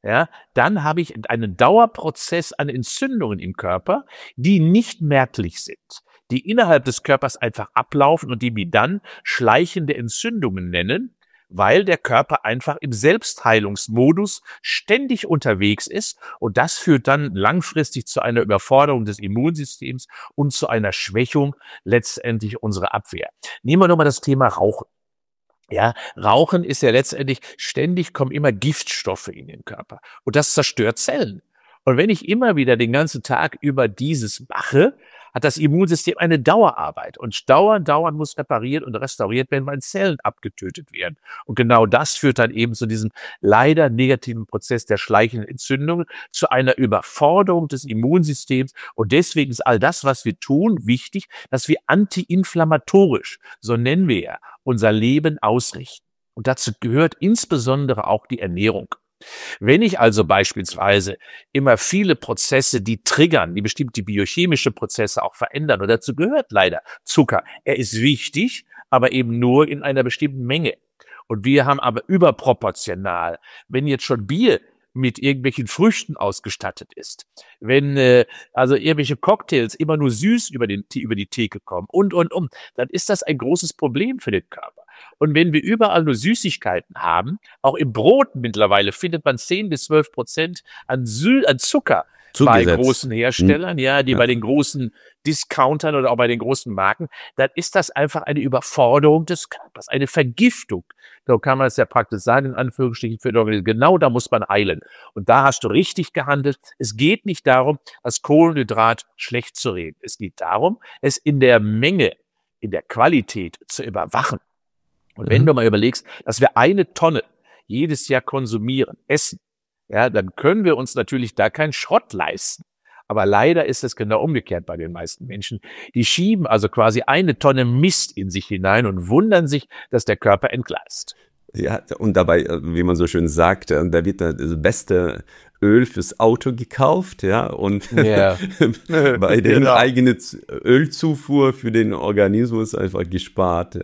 [SPEAKER 1] ja, dann habe ich einen Dauerprozess an Entzündungen im Körper, die nicht merklich sind, die innerhalb des Körpers einfach ablaufen und die wir dann schleichende Entzündungen nennen, weil der Körper einfach im Selbstheilungsmodus ständig unterwegs ist und das führt dann langfristig zu einer Überforderung des Immunsystems und zu einer Schwächung letztendlich unserer Abwehr. Nehmen wir nochmal das Thema Rauchen. Ja, Rauchen ist ja letztendlich, ständig kommen immer Giftstoffe in den Körper und das zerstört Zellen. Und wenn ich immer wieder den ganzen Tag über dieses mache, hat das Immunsystem eine Dauerarbeit und dauernd, dauernd muss repariert und restauriert werden, weil Zellen abgetötet werden. Und genau das führt dann eben zu diesem leider negativen Prozess der schleichenden Entzündungen, zu einer Überforderung des Immunsystems. Und deswegen ist all das, was wir tun, wichtig, dass wir antiinflammatorisch, so nennen wir ja, unser Leben ausrichten. Und dazu gehört insbesondere auch die Ernährung. Wenn ich also beispielsweise immer viele Prozesse, die triggern, die bestimmte biochemische Prozesse auch verändern, und dazu gehört leider Zucker. Er ist wichtig, aber eben nur in einer bestimmten Menge. Und wir haben aber überproportional, wenn jetzt schon Bier mit irgendwelchen Früchten ausgestattet ist, wenn äh, also irgendwelche Cocktails immer nur süß über, den, über die Theke kommen und, und, und, dann ist das ein großes Problem für den Körper. Und wenn wir überall nur Süßigkeiten haben, auch im Brot mittlerweile findet man zehn bis zwölf Prozent an, Sü an Zucker
[SPEAKER 2] Zugesetzt.
[SPEAKER 1] Bei großen Herstellern, ja, die
[SPEAKER 2] ja.
[SPEAKER 1] bei den großen Discountern oder auch bei den großen Marken, dann ist das einfach eine Überforderung des Körpers, eine Vergiftung. So kann man es ja praktisch sagen, in Anführungsstrichen, für den Organismus. Genau da muss man heilen. Und da hast du richtig gehandelt. Es geht nicht darum, das Kohlenhydrat schlecht zu reden. Es geht darum, es in der Menge, in der Qualität zu überwachen. Und wenn mhm. du mal überlegst, dass wir eine Tonne jedes Jahr konsumieren, essen, ja, dann können wir uns natürlich da keinen Schrott leisten. Aber leider ist es genau umgekehrt bei den meisten Menschen. Die schieben also quasi eine Tonne Mist in sich hinein und wundern sich, dass der Körper entgleist.
[SPEAKER 2] Ja, und dabei, wie man so schön sagt, da wird das beste Öl fürs Auto gekauft, ja, und yeah. bei der genau. eigenen Ölzufuhr für den Organismus einfach gespart,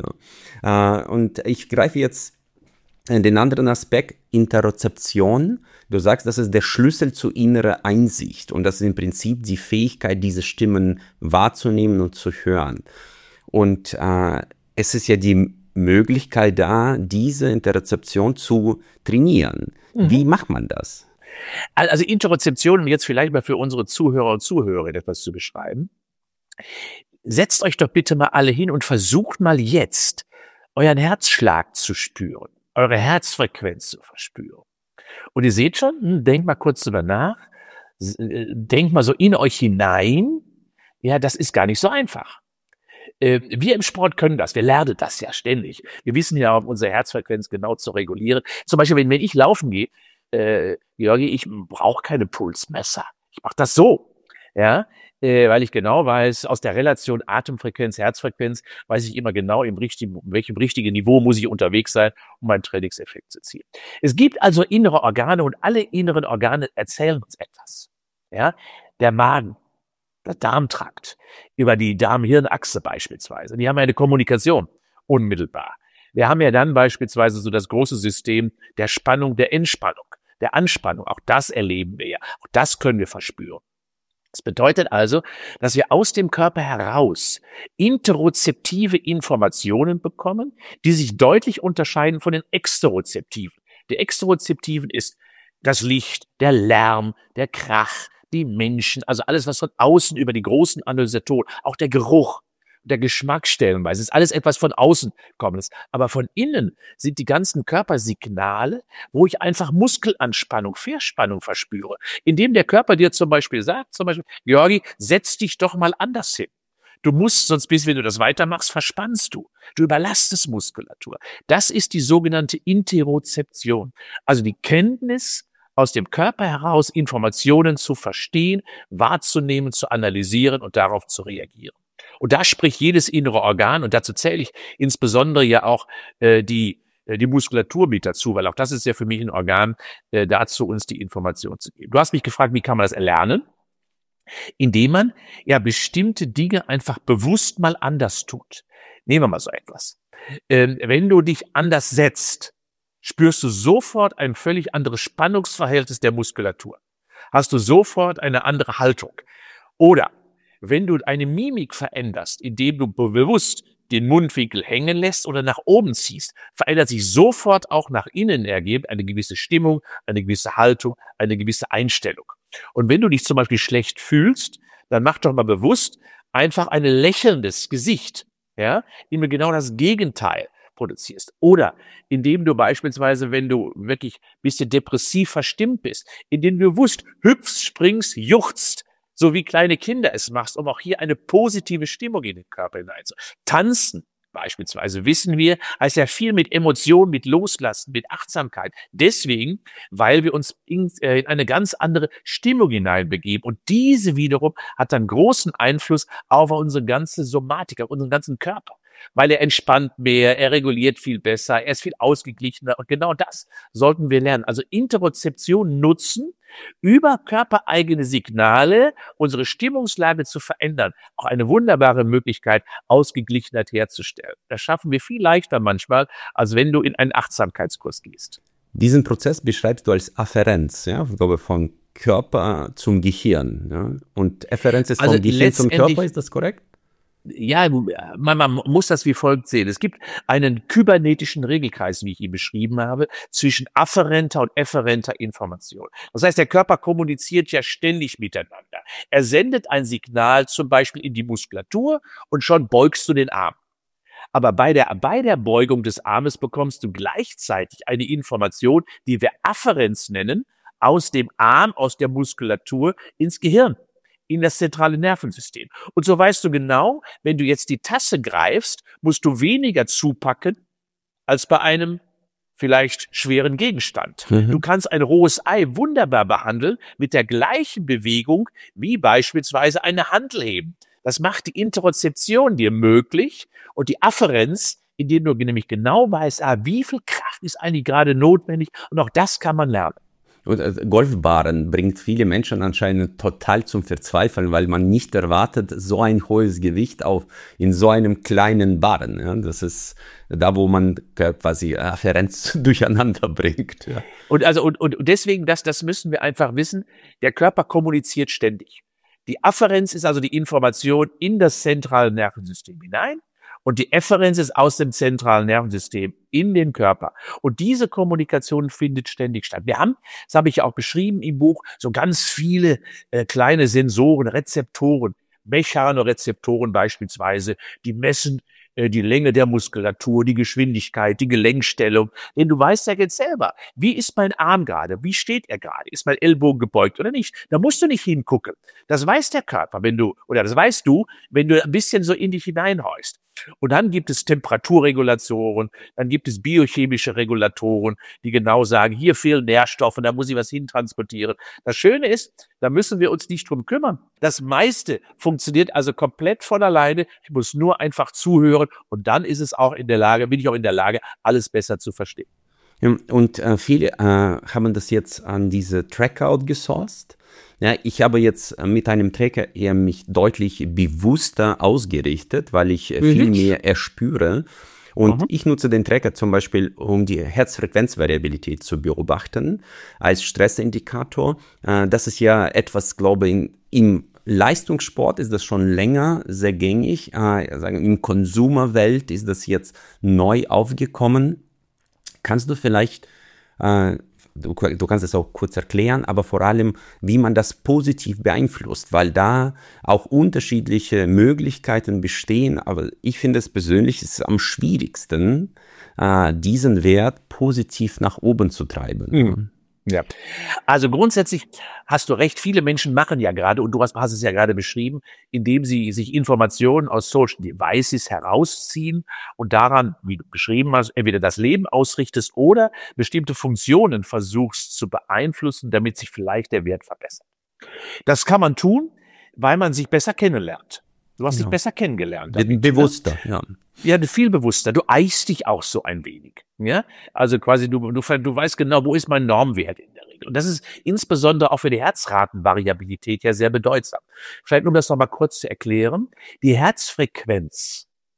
[SPEAKER 2] ja. Und ich greife jetzt den anderen Aspekt, Interozeption. Du sagst, das ist der Schlüssel zu innerer Einsicht und das ist im Prinzip die Fähigkeit, diese Stimmen wahrzunehmen und zu hören. Und äh, es ist ja die Möglichkeit da, diese Interozeption zu trainieren. Mhm. Wie macht man das?
[SPEAKER 1] Also Interozeption, um jetzt vielleicht mal für unsere Zuhörer und Zuhörerinnen etwas zu beschreiben. Setzt euch doch bitte mal alle hin und versucht mal jetzt, euren Herzschlag zu spüren, eure Herzfrequenz zu verspüren. Und ihr seht schon, denkt mal kurz drüber nach, denkt mal so in euch hinein, ja, das ist gar nicht so einfach. Wir im Sport können das, wir lernen das ja ständig. Wir wissen ja, um unsere Herzfrequenz genau zu regulieren. Zum Beispiel, wenn, wenn ich laufen gehe, äh, Georgi, ich brauche keine Pulsmesser. Ich mache das so, ja, äh, weil ich genau weiß, aus der Relation Atemfrequenz, Herzfrequenz, weiß ich immer genau, im richtigen, in welchem richtigen Niveau muss ich unterwegs sein, um meinen Trainingseffekt zu zielen. Es gibt also innere Organe und alle inneren Organe erzählen uns etwas. Ja, der Magen, der Darmtrakt, über die Darm-Hirn-Achse beispielsweise. Die haben ja eine Kommunikation unmittelbar. Wir haben ja dann beispielsweise so das große System der Spannung, der Entspannung, der Anspannung. Auch das erleben wir ja. Auch das können wir verspüren. Das bedeutet also, dass wir aus dem Körper heraus interozeptive Informationen bekommen, die sich deutlich unterscheiden von den exterozeptiven. Die exterozeptiven ist das Licht, der Lärm, der Krach, die Menschen, also alles, was von außen über die großen Analysatoren, auch der Geruch, der Geschmack stellenweise, ist alles etwas von außen kommendes. Aber von innen sind die ganzen Körpersignale, wo ich einfach Muskelanspannung, Verspannung verspüre. Indem der Körper dir zum Beispiel sagt, zum Beispiel, Georgi, setz dich doch mal anders hin. Du musst, sonst bis, wenn du das weitermachst, verspannst du. Du überlastest Muskulatur. Das ist die sogenannte Interozeption. Also die Kenntnis, aus dem Körper heraus Informationen zu verstehen, wahrzunehmen, zu analysieren und darauf zu reagieren. Und da spricht jedes innere Organ, und dazu zähle ich insbesondere ja auch äh, die, äh, die Muskulatur mit dazu, weil auch das ist ja für mich ein Organ, äh, dazu uns die Information zu geben. Du hast mich gefragt, wie kann man das erlernen? Indem man ja bestimmte Dinge einfach bewusst mal anders tut. Nehmen wir mal so etwas. Ähm, wenn du dich anders setzt, spürst du sofort ein völlig anderes Spannungsverhältnis der Muskulatur. Hast du sofort eine andere Haltung. Oder wenn du eine Mimik veränderst, indem du bewusst den Mundwinkel hängen lässt oder nach oben ziehst, verändert sich sofort auch nach innen ergeben eine gewisse Stimmung, eine gewisse Haltung, eine gewisse Einstellung. Und wenn du dich zum Beispiel schlecht fühlst, dann mach doch mal bewusst einfach ein lächelndes Gesicht, ja, indem du genau das Gegenteil produzierst. Oder indem du beispielsweise, wenn du wirklich ein bisschen depressiv verstimmt bist, indem du bewusst hüpfst, springst, juchzt, so wie kleine Kinder es machst, um auch hier eine positive Stimmung in den Körper hineinzuholen. Tanzen beispielsweise, wissen wir, heißt ja viel mit Emotionen, mit Loslassen, mit Achtsamkeit. Deswegen, weil wir uns in, äh, in eine ganz andere Stimmung hineinbegeben. Und diese wiederum hat dann großen Einfluss auf unsere ganze Somatik, auf unseren ganzen Körper. Weil er entspannt mehr, er reguliert viel besser, er ist viel ausgeglichener. Und genau das sollten wir lernen. Also Interozeption nutzen, über körpereigene Signale unsere Stimmungslage zu verändern. Auch eine wunderbare Möglichkeit, Ausgeglichenheit herzustellen. Das schaffen wir viel leichter manchmal, als wenn du in einen Achtsamkeitskurs gehst.
[SPEAKER 2] Diesen Prozess beschreibst du als Afferenz, ja, ich glaube von Körper zum Gehirn. Ja? Und Afferenz ist vom
[SPEAKER 1] Also
[SPEAKER 2] Gehirn zum Körper, ist das korrekt?
[SPEAKER 1] Ja, man, man muss das wie folgt sehen. Es gibt einen kybernetischen Regelkreis, wie ich ihn beschrieben habe, zwischen afferenter und efferenter Information. Das heißt, der Körper kommuniziert ja ständig miteinander. Er sendet ein Signal zum Beispiel in die Muskulatur und schon beugst du den Arm. Aber bei der, bei der Beugung des Armes bekommst du gleichzeitig eine Information, die wir Afferenz nennen, aus dem Arm, aus der Muskulatur ins Gehirn, in das zentrale Nervensystem. Und so weißt du genau, wenn du jetzt die Tasse greifst, musst du weniger zupacken als bei einem vielleicht schweren Gegenstand. Mhm. Du kannst ein rohes Ei wunderbar behandeln mit der gleichen Bewegung wie beispielsweise eine Hantel heben. Das macht die Interozeption dir möglich und die Afferenz, indem du nämlich genau weißt, ah, wie viel Kraft ist eigentlich gerade notwendig, und auch das kann man lernen.
[SPEAKER 2] Und Golfbahnen bringt viele Menschen anscheinend total zum Verzweifeln, weil man nicht erwartet, so ein hohes Gewicht auf in so einem kleinen Barren. Ja, das ist da, wo man quasi Afferenz durcheinander bringt. Ja.
[SPEAKER 1] Und also und, und deswegen, das, das müssen wir einfach wissen, der Körper kommuniziert ständig. Die Afferenz ist also die Information in das zentrale Nervensystem hinein. Und die Efferenz ist aus dem zentralen Nervensystem in den Körper. Und diese Kommunikation findet ständig statt. Wir haben, das habe ich ja auch beschrieben im Buch, so ganz viele äh, kleine Sensoren, Rezeptoren, Mechanorezeptoren beispielsweise, die messen äh, die Länge der Muskulatur, die Geschwindigkeit, die Gelenkstellung. Denn du weißt ja jetzt selber, wie ist mein Arm gerade? Wie steht er gerade? Ist mein Ellbogen gebeugt oder nicht? Da musst du nicht hingucken. Das weiß der Körper, wenn du, oder das weißt du, wenn du ein bisschen so in dich hineinhorchst. Und dann gibt es Temperaturregulatoren, dann gibt es biochemische Regulatoren, die genau sagen, hier fehlen Nährstoffe, da muss ich was hintransportieren. Das Schöne ist, da müssen wir uns nicht drum kümmern. Das meiste funktioniert also komplett von alleine. Ich muss nur einfach zuhören und dann ist es auch in der Lage, bin ich auch in der Lage, alles besser zu verstehen.
[SPEAKER 2] Und äh, viele äh, haben das jetzt an diese Tracker outgesourced. Ja, ich habe jetzt mit einem Tracker eher mich deutlich bewusster ausgerichtet, weil ich mhm. viel mehr erspüre. Und mhm. ich nutze den Tracker zum Beispiel, um die Herzfrequenzvariabilität zu beobachten, als Stressindikator. Äh, das ist ja etwas, glaube ich, im Leistungssport ist das schon länger sehr gängig. Äh, sagen, in Konsumerwelt ist das jetzt neu aufgekommen. Kannst du vielleicht, äh, du, du kannst es auch kurz erklären, aber vor allem, wie man das positiv beeinflusst, weil da auch unterschiedliche Möglichkeiten bestehen, aber ich finde es persönlich ist am schwierigsten, äh, diesen Wert positiv nach oben zu treiben.
[SPEAKER 1] Mhm. Ja, also grundsätzlich hast du recht, viele Menschen machen ja gerade, und du hast, hast es ja gerade beschrieben, indem sie sich Informationen aus Social Devices herausziehen und daran, wie du beschrieben hast, entweder das Leben ausrichtest oder bestimmte Funktionen versuchst zu beeinflussen, damit sich vielleicht der Wert verbessert. Das kann man tun, weil man sich besser kennenlernt. Du hast ja. dich besser kennengelernt.
[SPEAKER 2] Damit, bewusster, ne? ja.
[SPEAKER 1] Ja, viel bewusster. Du eichst dich auch so ein wenig. Ja, also quasi du, du, du weißt genau, wo ist mein Normwert in der Regel. Und das ist insbesondere auch für die Herzratenvariabilität ja sehr bedeutsam. Vielleicht um das nochmal kurz zu erklären. Die Herzfrequenz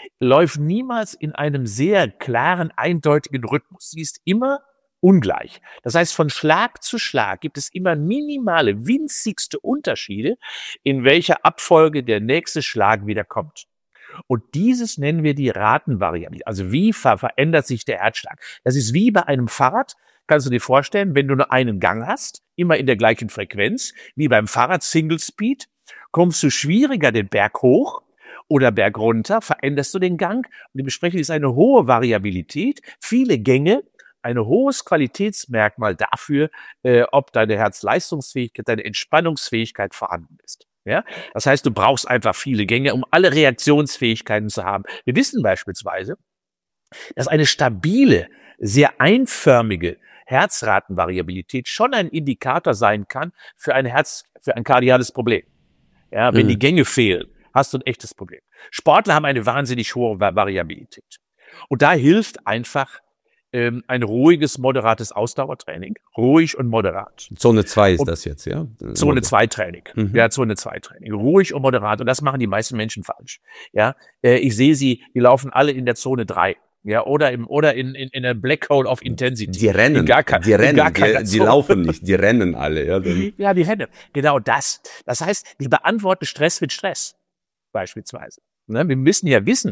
[SPEAKER 1] läuft niemals in einem sehr klaren, eindeutigen Rhythmus. Sie ist immer ungleich. Das heißt, von Schlag zu Schlag gibt es immer minimale, winzigste Unterschiede, in welcher Abfolge der nächste Schlag wieder kommt. Und dieses nennen wir die Ratenvariabilität. Also wie ver verändert sich der Herzschlag? Das ist wie bei einem Fahrrad. Kannst du dir vorstellen, wenn du nur einen Gang hast, immer in der gleichen Frequenz, wie beim Fahrrad Single Speed, kommst du schwieriger den Berg hoch oder Berg runter, veränderst du den Gang. Und dementsprechend ist eine hohe Variabilität, viele Gänge, ein hohes Qualitätsmerkmal dafür, äh, ob deine Herzleistungsfähigkeit, deine Entspannungsfähigkeit vorhanden ist. Ja? Das heißt, du brauchst einfach viele Gänge, um alle Reaktionsfähigkeiten zu haben. Wir wissen beispielsweise, dass eine stabile, sehr einförmige Herzratenvariabilität schon ein Indikator sein kann für ein Herz, für ein kardiales Problem. Ja, wenn mhm. die Gänge fehlen, hast du ein echtes Problem. Sportler haben eine wahnsinnig hohe Variabilität. Und da hilft einfach ähm, ein ruhiges, moderates Ausdauertraining. Ruhig und moderat.
[SPEAKER 2] Zone zwei ist und das jetzt, ja?
[SPEAKER 1] Zone zwei Training. Mhm. Ja, Zone zwei Training. Ruhig und moderat. Und das machen die meisten Menschen falsch. Ja, äh, ich sehe sie, die laufen alle in der Zone drei. Ja, oder im, oder in, in, in der Black Hole of Intensity.
[SPEAKER 2] Die rennen,
[SPEAKER 1] gar kein,
[SPEAKER 2] die rennen, die, die laufen nicht, die rennen alle, ja. Dann.
[SPEAKER 1] Ja, die rennen. Genau das. Das heißt, die beantworten Stress mit Stress. Beispielsweise. Ne? Wir müssen ja wissen,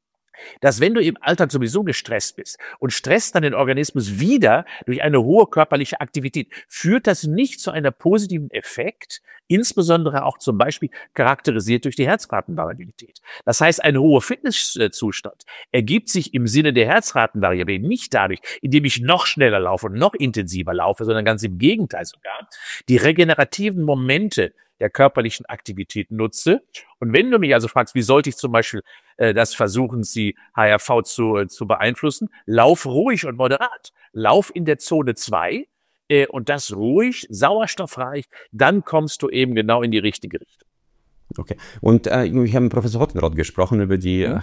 [SPEAKER 1] dass wenn du im Alltag sowieso gestresst bist und stresst dann den Organismus wieder durch eine hohe körperliche Aktivität, führt das nicht zu einem positiven Effekt, insbesondere auch zum Beispiel charakterisiert durch die Herzratenvariabilität. Das heißt, ein hoher Fitnesszustand ergibt sich im Sinne der Herzratenvariabilität nicht dadurch, indem ich noch schneller laufe und noch intensiver laufe, sondern ganz im Gegenteil sogar. Die regenerativen Momente der körperlichen Aktivität nutze. Und wenn du mich also fragst, wie sollte ich zum Beispiel äh, das versuchen, die H R V zu, äh, zu beeinflussen, lauf ruhig und moderat. Lauf in der Zone zwei äh, und das ruhig, sauerstoffreich, dann kommst du eben genau in die richtige Richtung.
[SPEAKER 2] Okay. Und äh, wir haben mit Professor Hottenrott gesprochen über die äh,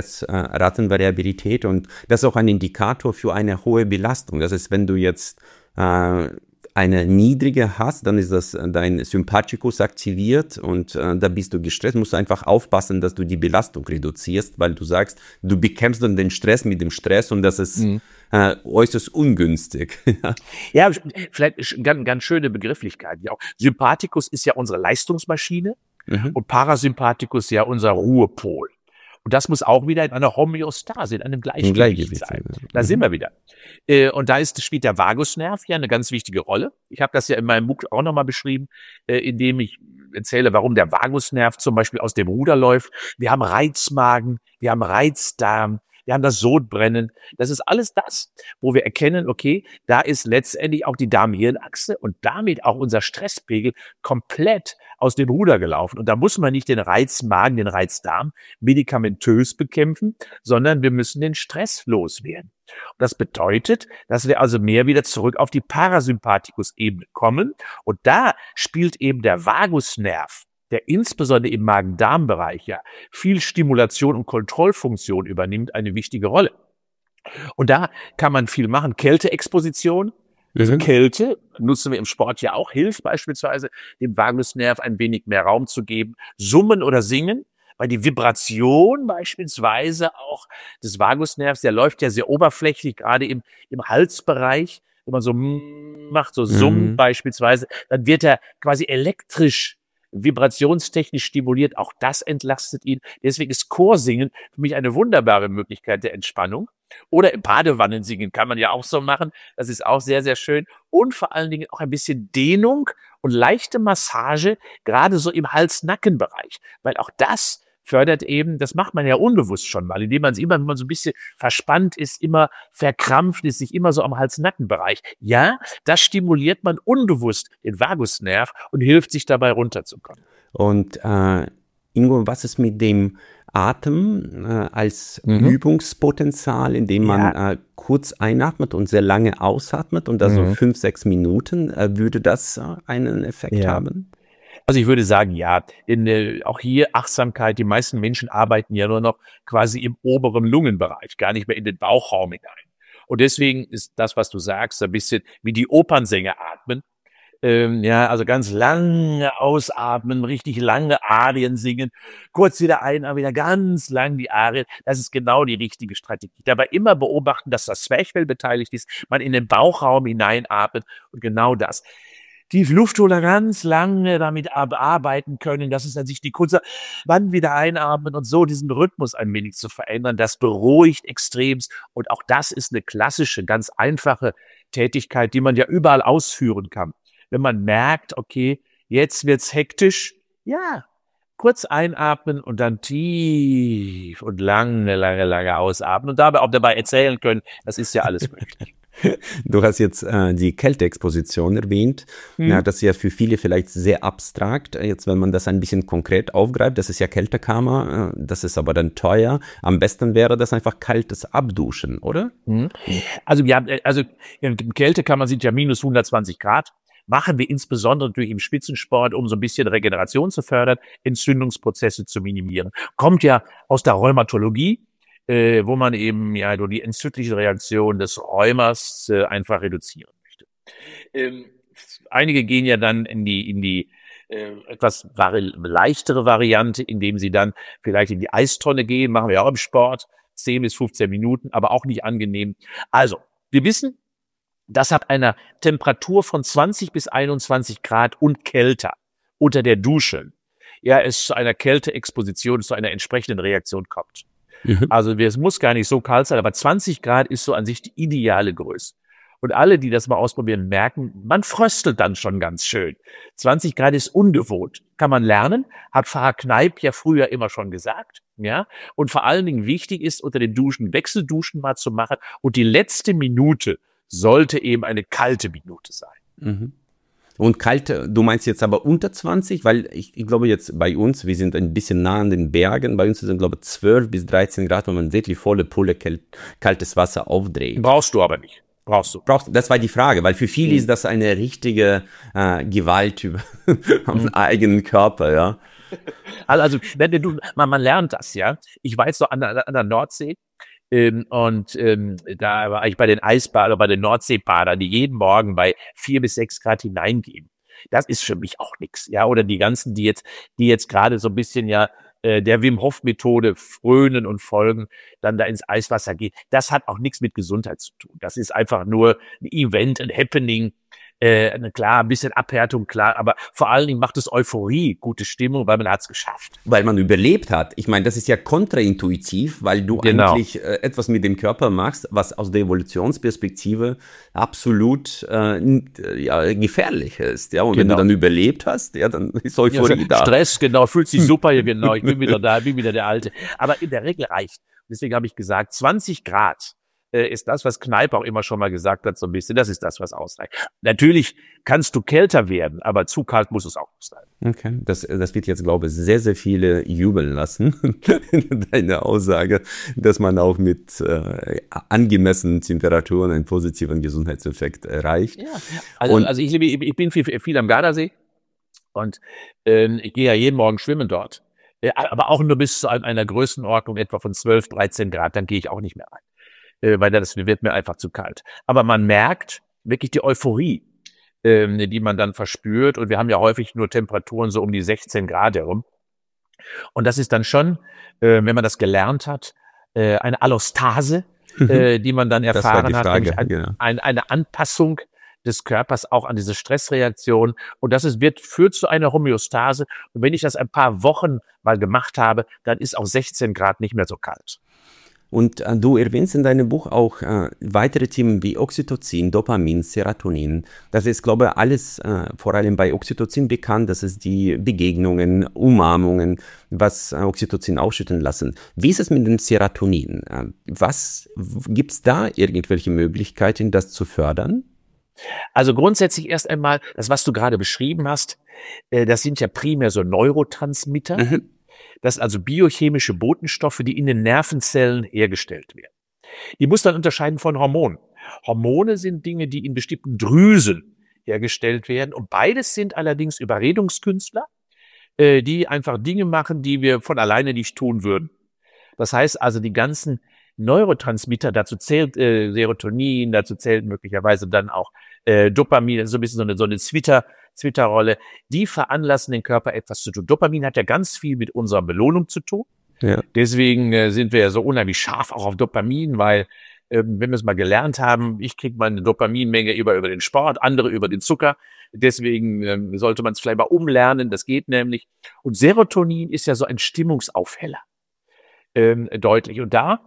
[SPEAKER 2] Herzratenvariabilität und das ist auch ein Indikator für eine hohe Belastung. Das ist, wenn du jetzt äh, eine niedrige hast, dann ist das dein Sympathikus aktiviert und äh, da bist du gestresst. Musst du einfach aufpassen, dass du die Belastung reduzierst, weil du sagst, du bekämpfst dann den Stress mit dem Stress und das ist mhm. äh, äußerst ungünstig.
[SPEAKER 1] Ja, vielleicht ganz, ganz schöne Begrifflichkeit. Ja, Sympathikus ist ja unsere Leistungsmaschine mhm. und Parasympathikus ja unser Ruhepol. Und das muss auch wieder in einer Homöostase, in einem Gleichgewicht, Gleichgewicht sein. Ja. Da mhm. sind wir wieder. Und da ist, spielt der Vagusnerv ja eine ganz wichtige Rolle. Ich habe das ja in meinem Buch auch nochmal beschrieben, indem ich erzähle, warum der Vagusnerv zum Beispiel aus dem Ruder läuft. Wir haben Reizmagen, wir haben Reizdarm, wir haben das Sodbrennen. Das ist alles das, wo wir erkennen, okay, da ist letztendlich auch die Darm-Hirn-Achse und damit auch unser Stresspegel komplett aus dem Ruder gelaufen. Und da muss man nicht den Reizmagen, den Reizdarm medikamentös bekämpfen, sondern wir müssen den Stress loswerden. Und das bedeutet, dass wir also mehr wieder zurück auf die Parasympathikus-Ebene kommen. Und da spielt eben der Vagusnerv, der insbesondere im Magen-Darm-Bereich ja viel Stimulation und Kontrollfunktion übernimmt, eine wichtige Rolle. Und da kann man viel machen. Kälteexposition, also Kälte nutzen wir im Sport ja auch, hilft beispielsweise dem Vagusnerv ein wenig mehr Raum zu geben. Summen oder Singen, weil die Vibration beispielsweise auch des Vagusnervs, der läuft ja sehr oberflächlich, gerade im, im Halsbereich, wenn man so macht, so summt mhm. beispielsweise, dann wird er quasi elektrisch vibrationstechnisch stimuliert, auch das entlastet ihn. Deswegen ist Chorsingen für mich eine wunderbare Möglichkeit der Entspannung. Oder im Badewannensingen kann man ja auch so machen. Das ist auch sehr, sehr schön. Und vor allen Dingen auch ein bisschen Dehnung und leichte Massage, gerade so im Hals-Nacken-Bereich. Weil auch das fördert eben, das macht man ja unbewusst schon mal, indem man es immer, wenn man so ein bisschen verspannt ist, immer verkrampft ist, sich immer so am Hals-Nacken-Bereich. Ja, das stimuliert man unbewusst den Vagusnerv und hilft sich dabei runterzukommen.
[SPEAKER 2] Und äh, Ingo, was ist mit dem Atem äh, als mhm. Übungspotenzial, indem man ja. äh, kurz einatmet und sehr lange ausatmet und also mhm. fünf, sechs Minuten, äh, würde das äh, einen Effekt ja. haben?
[SPEAKER 1] Also ich würde sagen, ja, denn äh, auch hier Achtsamkeit, die meisten Menschen arbeiten ja nur noch quasi im oberen Lungenbereich, gar nicht mehr in den Bauchraum hinein. Und deswegen ist das, was du sagst, ein bisschen wie die Opernsänger atmen. Ähm, ja, also ganz lange ausatmen, richtig lange Arien singen, kurz wieder einatmen, wieder ganz lang die Arien. Das ist genau die richtige Strategie. Dabei immer beobachten, dass das Zwerchfell beteiligt ist, man in den Bauchraum hineinatmet und genau das. Die Luftholer ganz lange damit arbeiten können, das ist an sich die Kunst, wann wieder einatmen und so diesen Rhythmus ein wenig zu verändern, das beruhigt extremst und auch das ist eine klassische, ganz einfache Tätigkeit, die man ja überall ausführen kann. Wenn man merkt, okay, jetzt wird's hektisch, ja, kurz einatmen und dann tief und lange, lange, lange ausatmen und dabei auch dabei erzählen können, das ist ja alles möglich.
[SPEAKER 2] Du hast jetzt äh, die Kälteexposition erwähnt.
[SPEAKER 1] Hm.
[SPEAKER 2] Ja, das ist ja für viele vielleicht sehr abstrakt. Jetzt, wenn man das ein bisschen konkret aufgreift, das ist ja Kältekammer, äh, das ist aber dann teuer. Am besten wäre das einfach kaltes Abduschen, oder?
[SPEAKER 1] Hm. Also ja, also in Kältekammer sind ja minus hundertzwanzig Grad. Machen wir insbesondere natürlich im Spitzensport, um so ein bisschen Regeneration zu fördern, Entzündungsprozesse zu minimieren. Kommt ja aus der Rheumatologie. Äh, wo man eben ja durch die entzündliche Reaktion des Rheumas äh, einfach reduzieren möchte. Ähm, einige gehen ja dann in die in die äh, etwas vari leichtere Variante, indem sie dann vielleicht in die Eistonne gehen, machen wir auch im Sport, zehn bis fünfzehn Minuten, aber auch nicht angenehm. Also, wir wissen, dass ab einer Temperatur von zwanzig bis einundzwanzig Grad und kälter unter der Dusche, ja, es zu einer Kälteexposition, zu einer entsprechenden Reaktion kommt. Also es muss gar nicht so kalt sein, aber zwanzig Grad ist so an sich die ideale Größe. Und alle, die das mal ausprobieren, merken, man fröstelt dann schon ganz schön. zwanzig Grad ist ungewohnt. Kann man lernen, hat Pfarrer Kneipp ja früher immer schon gesagt. Ja. Und vor allen Dingen wichtig ist, unter den Duschen Wechselduschen mal zu machen. Und die letzte Minute sollte eben eine kalte Minute sein.
[SPEAKER 2] Mhm. Und kalt, du meinst jetzt aber unter zwanzig, weil ich, ich glaube jetzt bei uns, wir sind ein bisschen nah an den Bergen, bei uns sind glaube ich zwölf bis dreizehn Grad, wenn man wirklich volle Pulle kaltes Wasser aufdreht.
[SPEAKER 1] Brauchst du aber nicht. Brauchst du.
[SPEAKER 2] Brauchst, das war die Frage, weil für viele mhm. ist das eine richtige äh, Gewalt über am mhm. eigenen Körper, ja.
[SPEAKER 1] Also, wenn du, man, man lernt das, ja. Ich war jetzt so an der, an der Nordsee, Ähm, und ähm, da war ich bei den Eisbadern, bei den Nordseebadern, die jeden Morgen bei vier bis sechs Grad hineingehen. Das ist für mich auch nichts, ja. Oder die ganzen, die jetzt, die jetzt gerade so ein bisschen ja äh, der Wim Hof Methode frönen und folgen, dann da ins Eiswasser gehen. Das hat auch nichts mit Gesundheit zu tun. Das ist einfach nur ein Event, ein Happening. Äh, klar, ein bisschen Abhärtung, klar, aber vor allen Dingen macht es Euphorie, gute Stimmung, weil man hat's geschafft.
[SPEAKER 2] Weil man überlebt hat. Ich meine, das ist ja kontraintuitiv, weil du genau. eigentlich äh, etwas mit dem Körper machst, was aus der Evolutionsperspektive absolut äh, ja, gefährlich ist. Ja, und genau. wenn du dann überlebt hast, ja, dann ist Euphorie ja, da.
[SPEAKER 1] Stress, genau, fühlt sich super, ja, genau, ich bin wieder da, ich bin wieder der Alte. Aber in der Regel reicht. Deswegen habe ich gesagt, zwanzig Grad ist das, was Kneipp auch immer schon mal gesagt hat, so ein bisschen, das ist das, was ausreicht. Natürlich kannst du kälter werden, aber zu kalt muss es auch nicht sein.
[SPEAKER 2] Okay, das, das wird jetzt, glaube ich, sehr, sehr viele jubeln lassen, deine Aussage, dass man auch mit äh, angemessenen Temperaturen einen positiven Gesundheitseffekt erreicht.
[SPEAKER 1] Ja, also, und, also ich, ich bin viel, viel am Gardasee und äh, ich gehe ja jeden Morgen schwimmen dort, aber auch nur bis zu einer Größenordnung etwa von zwölf, dreizehn Grad, dann gehe ich auch nicht mehr rein. Weil das wird mir einfach zu kalt. Aber man merkt wirklich die Euphorie, ähm, die man dann verspürt. Und wir haben ja häufig nur Temperaturen so um die sechzehn Grad herum. Und das ist dann schon, äh, wenn man das gelernt hat, äh, eine Allostase, äh, die man dann erfahren
[SPEAKER 2] das war die Frage,
[SPEAKER 1] hat. Ein,
[SPEAKER 2] genau.
[SPEAKER 1] ein, eine Anpassung des Körpers auch an diese Stressreaktion. Und das ist, wird, führt zu einer Homöostase. Und wenn ich das ein paar Wochen mal gemacht habe, dann ist auch sechzehn Grad nicht mehr so kalt.
[SPEAKER 2] Und äh, du erwähnst in deinem Buch auch äh, weitere Themen wie Oxytocin, Dopamin, Serotonin. Das ist, glaube ich, alles äh, vor allem bei Oxytocin bekannt. Das ist die Begegnungen, Umarmungen, was äh, Oxytocin ausschütten lassen. Wie ist es mit dem Serotonin? Äh, was gibt's da irgendwelche Möglichkeiten, das zu fördern?
[SPEAKER 1] Also grundsätzlich erst einmal, das, was du gerade beschrieben hast, äh, das sind ja primär so Neurotransmitter. Mhm. Das sind also biochemische Botenstoffe, die in den Nervenzellen hergestellt werden. Die muss man unterscheiden von Hormonen. Hormone sind Dinge, die in bestimmten Drüsen hergestellt werden. Und beides sind allerdings Überredungskünstler, die einfach Dinge machen, die wir von alleine nicht tun würden. Das heißt also, die ganzen Neurotransmitter, dazu zählt äh, Serotonin, dazu zählt möglicherweise dann auch äh, Dopamin, so ein bisschen so eine, so eine Twitter, Twitter-Rolle, die veranlassen den Körper etwas zu tun. Dopamin hat ja ganz viel mit unserer Belohnung zu tun. Ja. Deswegen äh, sind wir ja so unheimlich scharf auch auf Dopamin, weil ähm, wenn wir es mal gelernt haben, ich kriege meine Dopaminmenge über, über den Sport, andere über den Zucker. Deswegen ähm, sollte man es vielleicht mal umlernen, das geht nämlich. Und Serotonin ist ja so ein Stimmungsaufheller, ähm, deutlich. Und da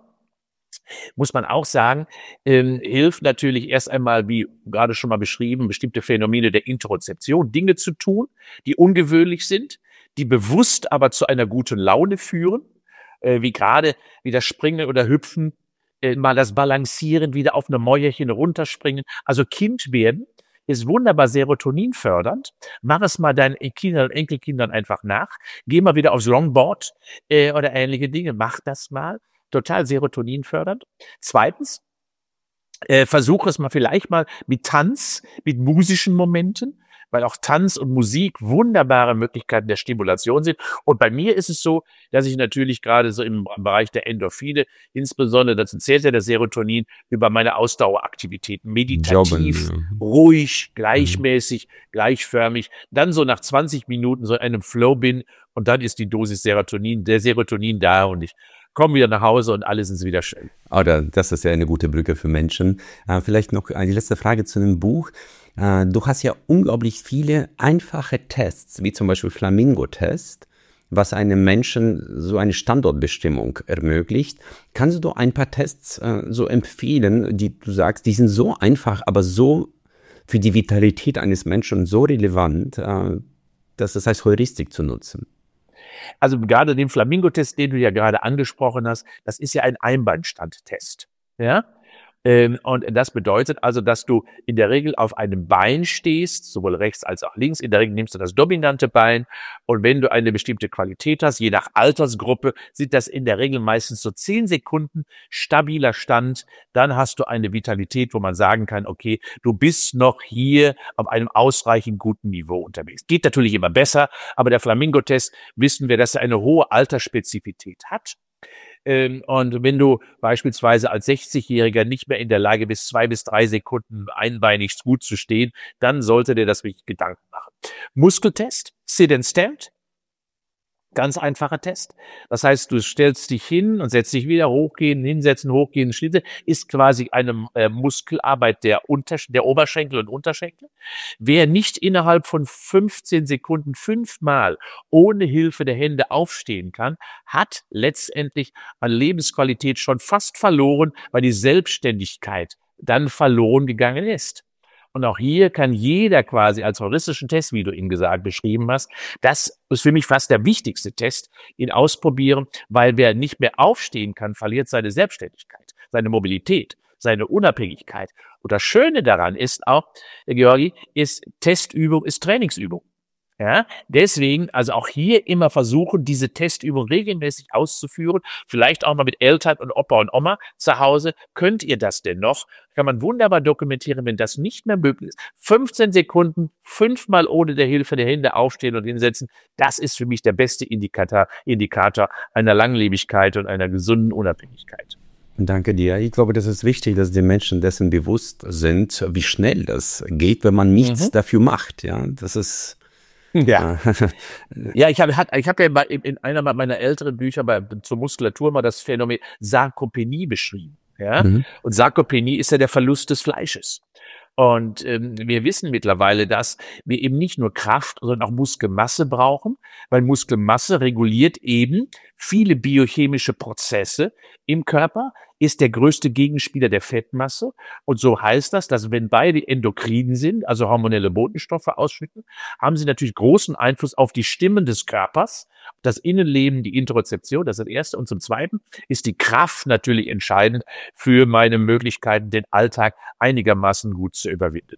[SPEAKER 1] muss man auch sagen, ähm, hilft natürlich erst einmal, wie gerade schon mal beschrieben, bestimmte Phänomene der Interozeption, Dinge zu tun, die ungewöhnlich sind, die bewusst aber zu einer guten Laune führen, äh, wie gerade wie das Springen oder Hüpfen, äh, mal das Balancieren, wieder auf eine Mäuerchen runterspringen. Also Kind werden ist wunderbar serotoninfördernd. Mach es mal deinen Kindern und Enkelkindern einfach nach. Geh mal wieder aufs Longboard äh, oder ähnliche Dinge. Mach das mal. Total serotoninfördernd. Zweitens, äh, versuche es mal vielleicht mal mit Tanz, mit musischen Momenten, weil auch Tanz und Musik wunderbare Möglichkeiten der Stimulation sind. Und bei mir ist es so, dass ich natürlich gerade so im Bereich der Endorphine, insbesondere dazu zählt ja das Serotonin, über meine Ausdaueraktivitäten, meditativ, Jobben, ja. ruhig, gleichmäßig, mhm. gleichförmig, dann so nach zwanzig Minuten so in einem Flow bin und dann ist die Dosis Serotonin, der Serotonin da und ich komme wieder nach Hause und alles ist wieder schön.
[SPEAKER 2] Oder das ist ja eine gute Brücke für Menschen. Äh, vielleicht noch eine letzte Frage zu dem Buch. Äh, du hast ja unglaublich viele einfache Tests, wie zum Beispiel Flamingo-Test, was einem Menschen so eine Standortbestimmung ermöglicht. Kannst du ein paar Tests äh, so empfehlen, die du sagst, die sind so einfach, aber so für die Vitalität eines Menschen so relevant, äh, dass es heißt, Heuristik zu nutzen?
[SPEAKER 1] Also gerade den Flamingo-Test, den du ja gerade angesprochen hast, das ist ja ein Einbeinstand-Test. Ja? Ähm, und das bedeutet also, dass du in der Regel auf einem Bein stehst, sowohl rechts als auch links. In der Regel nimmst du das dominante Bein. Und wenn du eine bestimmte Qualität hast, je nach Altersgruppe, sind das in der Regel meistens so zehn Sekunden stabiler Stand. Dann hast du eine Vitalität, wo man sagen kann, okay, du bist noch hier auf einem ausreichend guten Niveau unterwegs. Geht natürlich immer besser, aber der Flamingo-Test wissen wir, dass er eine hohe Altersspezifität hat. Und wenn du beispielsweise als sechzigjähriger nicht mehr in der Lage bist, zwei bis drei Sekunden einbeinig gut zu stehen, dann sollte dir das wirklich Gedanken machen. Muskeltest, Sit and Stand. Ganz einfacher Test. Das heißt, du stellst dich hin und setzt dich wieder, hochgehen, hinsetzen, hochgehen, Schritte, ist quasi eine äh, Muskelarbeit der, Untersch- der Oberschenkel und Unterschenkel. Wer nicht innerhalb von fünfzehn Sekunden fünfmal ohne Hilfe der Hände aufstehen kann, hat letztendlich an Lebensqualität schon fast verloren, weil die Selbstständigkeit dann verloren gegangen ist. Und auch hier kann jeder quasi als heuristischen Test, wie du ihn gesagt, beschrieben hast, das ist für mich fast der wichtigste Test, ihn ausprobieren, weil wer nicht mehr aufstehen kann, verliert seine Selbstständigkeit, seine Mobilität, seine Unabhängigkeit. Und das Schöne daran ist auch, Georgi, ist Testübung ist Trainingsübung. Ja, deswegen, also auch hier immer versuchen, diese Testübung regelmäßig auszuführen. Vielleicht auch mal mit Eltern und Opa und Oma zu Hause. Könnt ihr das denn noch? Kann man wunderbar dokumentieren, wenn das nicht mehr möglich ist. fünfzehn Sekunden, fünfmal ohne der Hilfe der Hände aufstehen und hinsetzen. Das ist für mich der beste Indikator, Indikator einer Langlebigkeit und einer gesunden Unabhängigkeit.
[SPEAKER 2] Danke dir. Ich glaube, das ist wichtig, dass die Menschen dessen bewusst sind, wie schnell das geht, wenn man nichts mhm. dafür macht. Ja, das ist
[SPEAKER 1] Ja, ja, ich habe ich hab ja in einer meiner älteren Bücher bei, zur Muskulatur mal das Phänomen Sarkopenie beschrieben. Ja? Mhm. Und Sarkopenie ist ja der Verlust des Fleisches. Und ähm, wir wissen mittlerweile, dass wir eben nicht nur Kraft, sondern auch Muskelmasse brauchen, weil Muskelmasse reguliert eben viele biochemische Prozesse im Körper, ist der größte Gegenspieler der Fettmasse. Und so heißt das, dass wenn beide endokrinen sind, also hormonelle Botenstoffe ausschütten, haben sie natürlich großen Einfluss auf die Stimmen des Körpers, das Innenleben, die Interozeption, das ist das Erste. Und zum Zweiten ist die Kraft natürlich entscheidend für meine Möglichkeiten, den Alltag einigermaßen gut zu überwinden.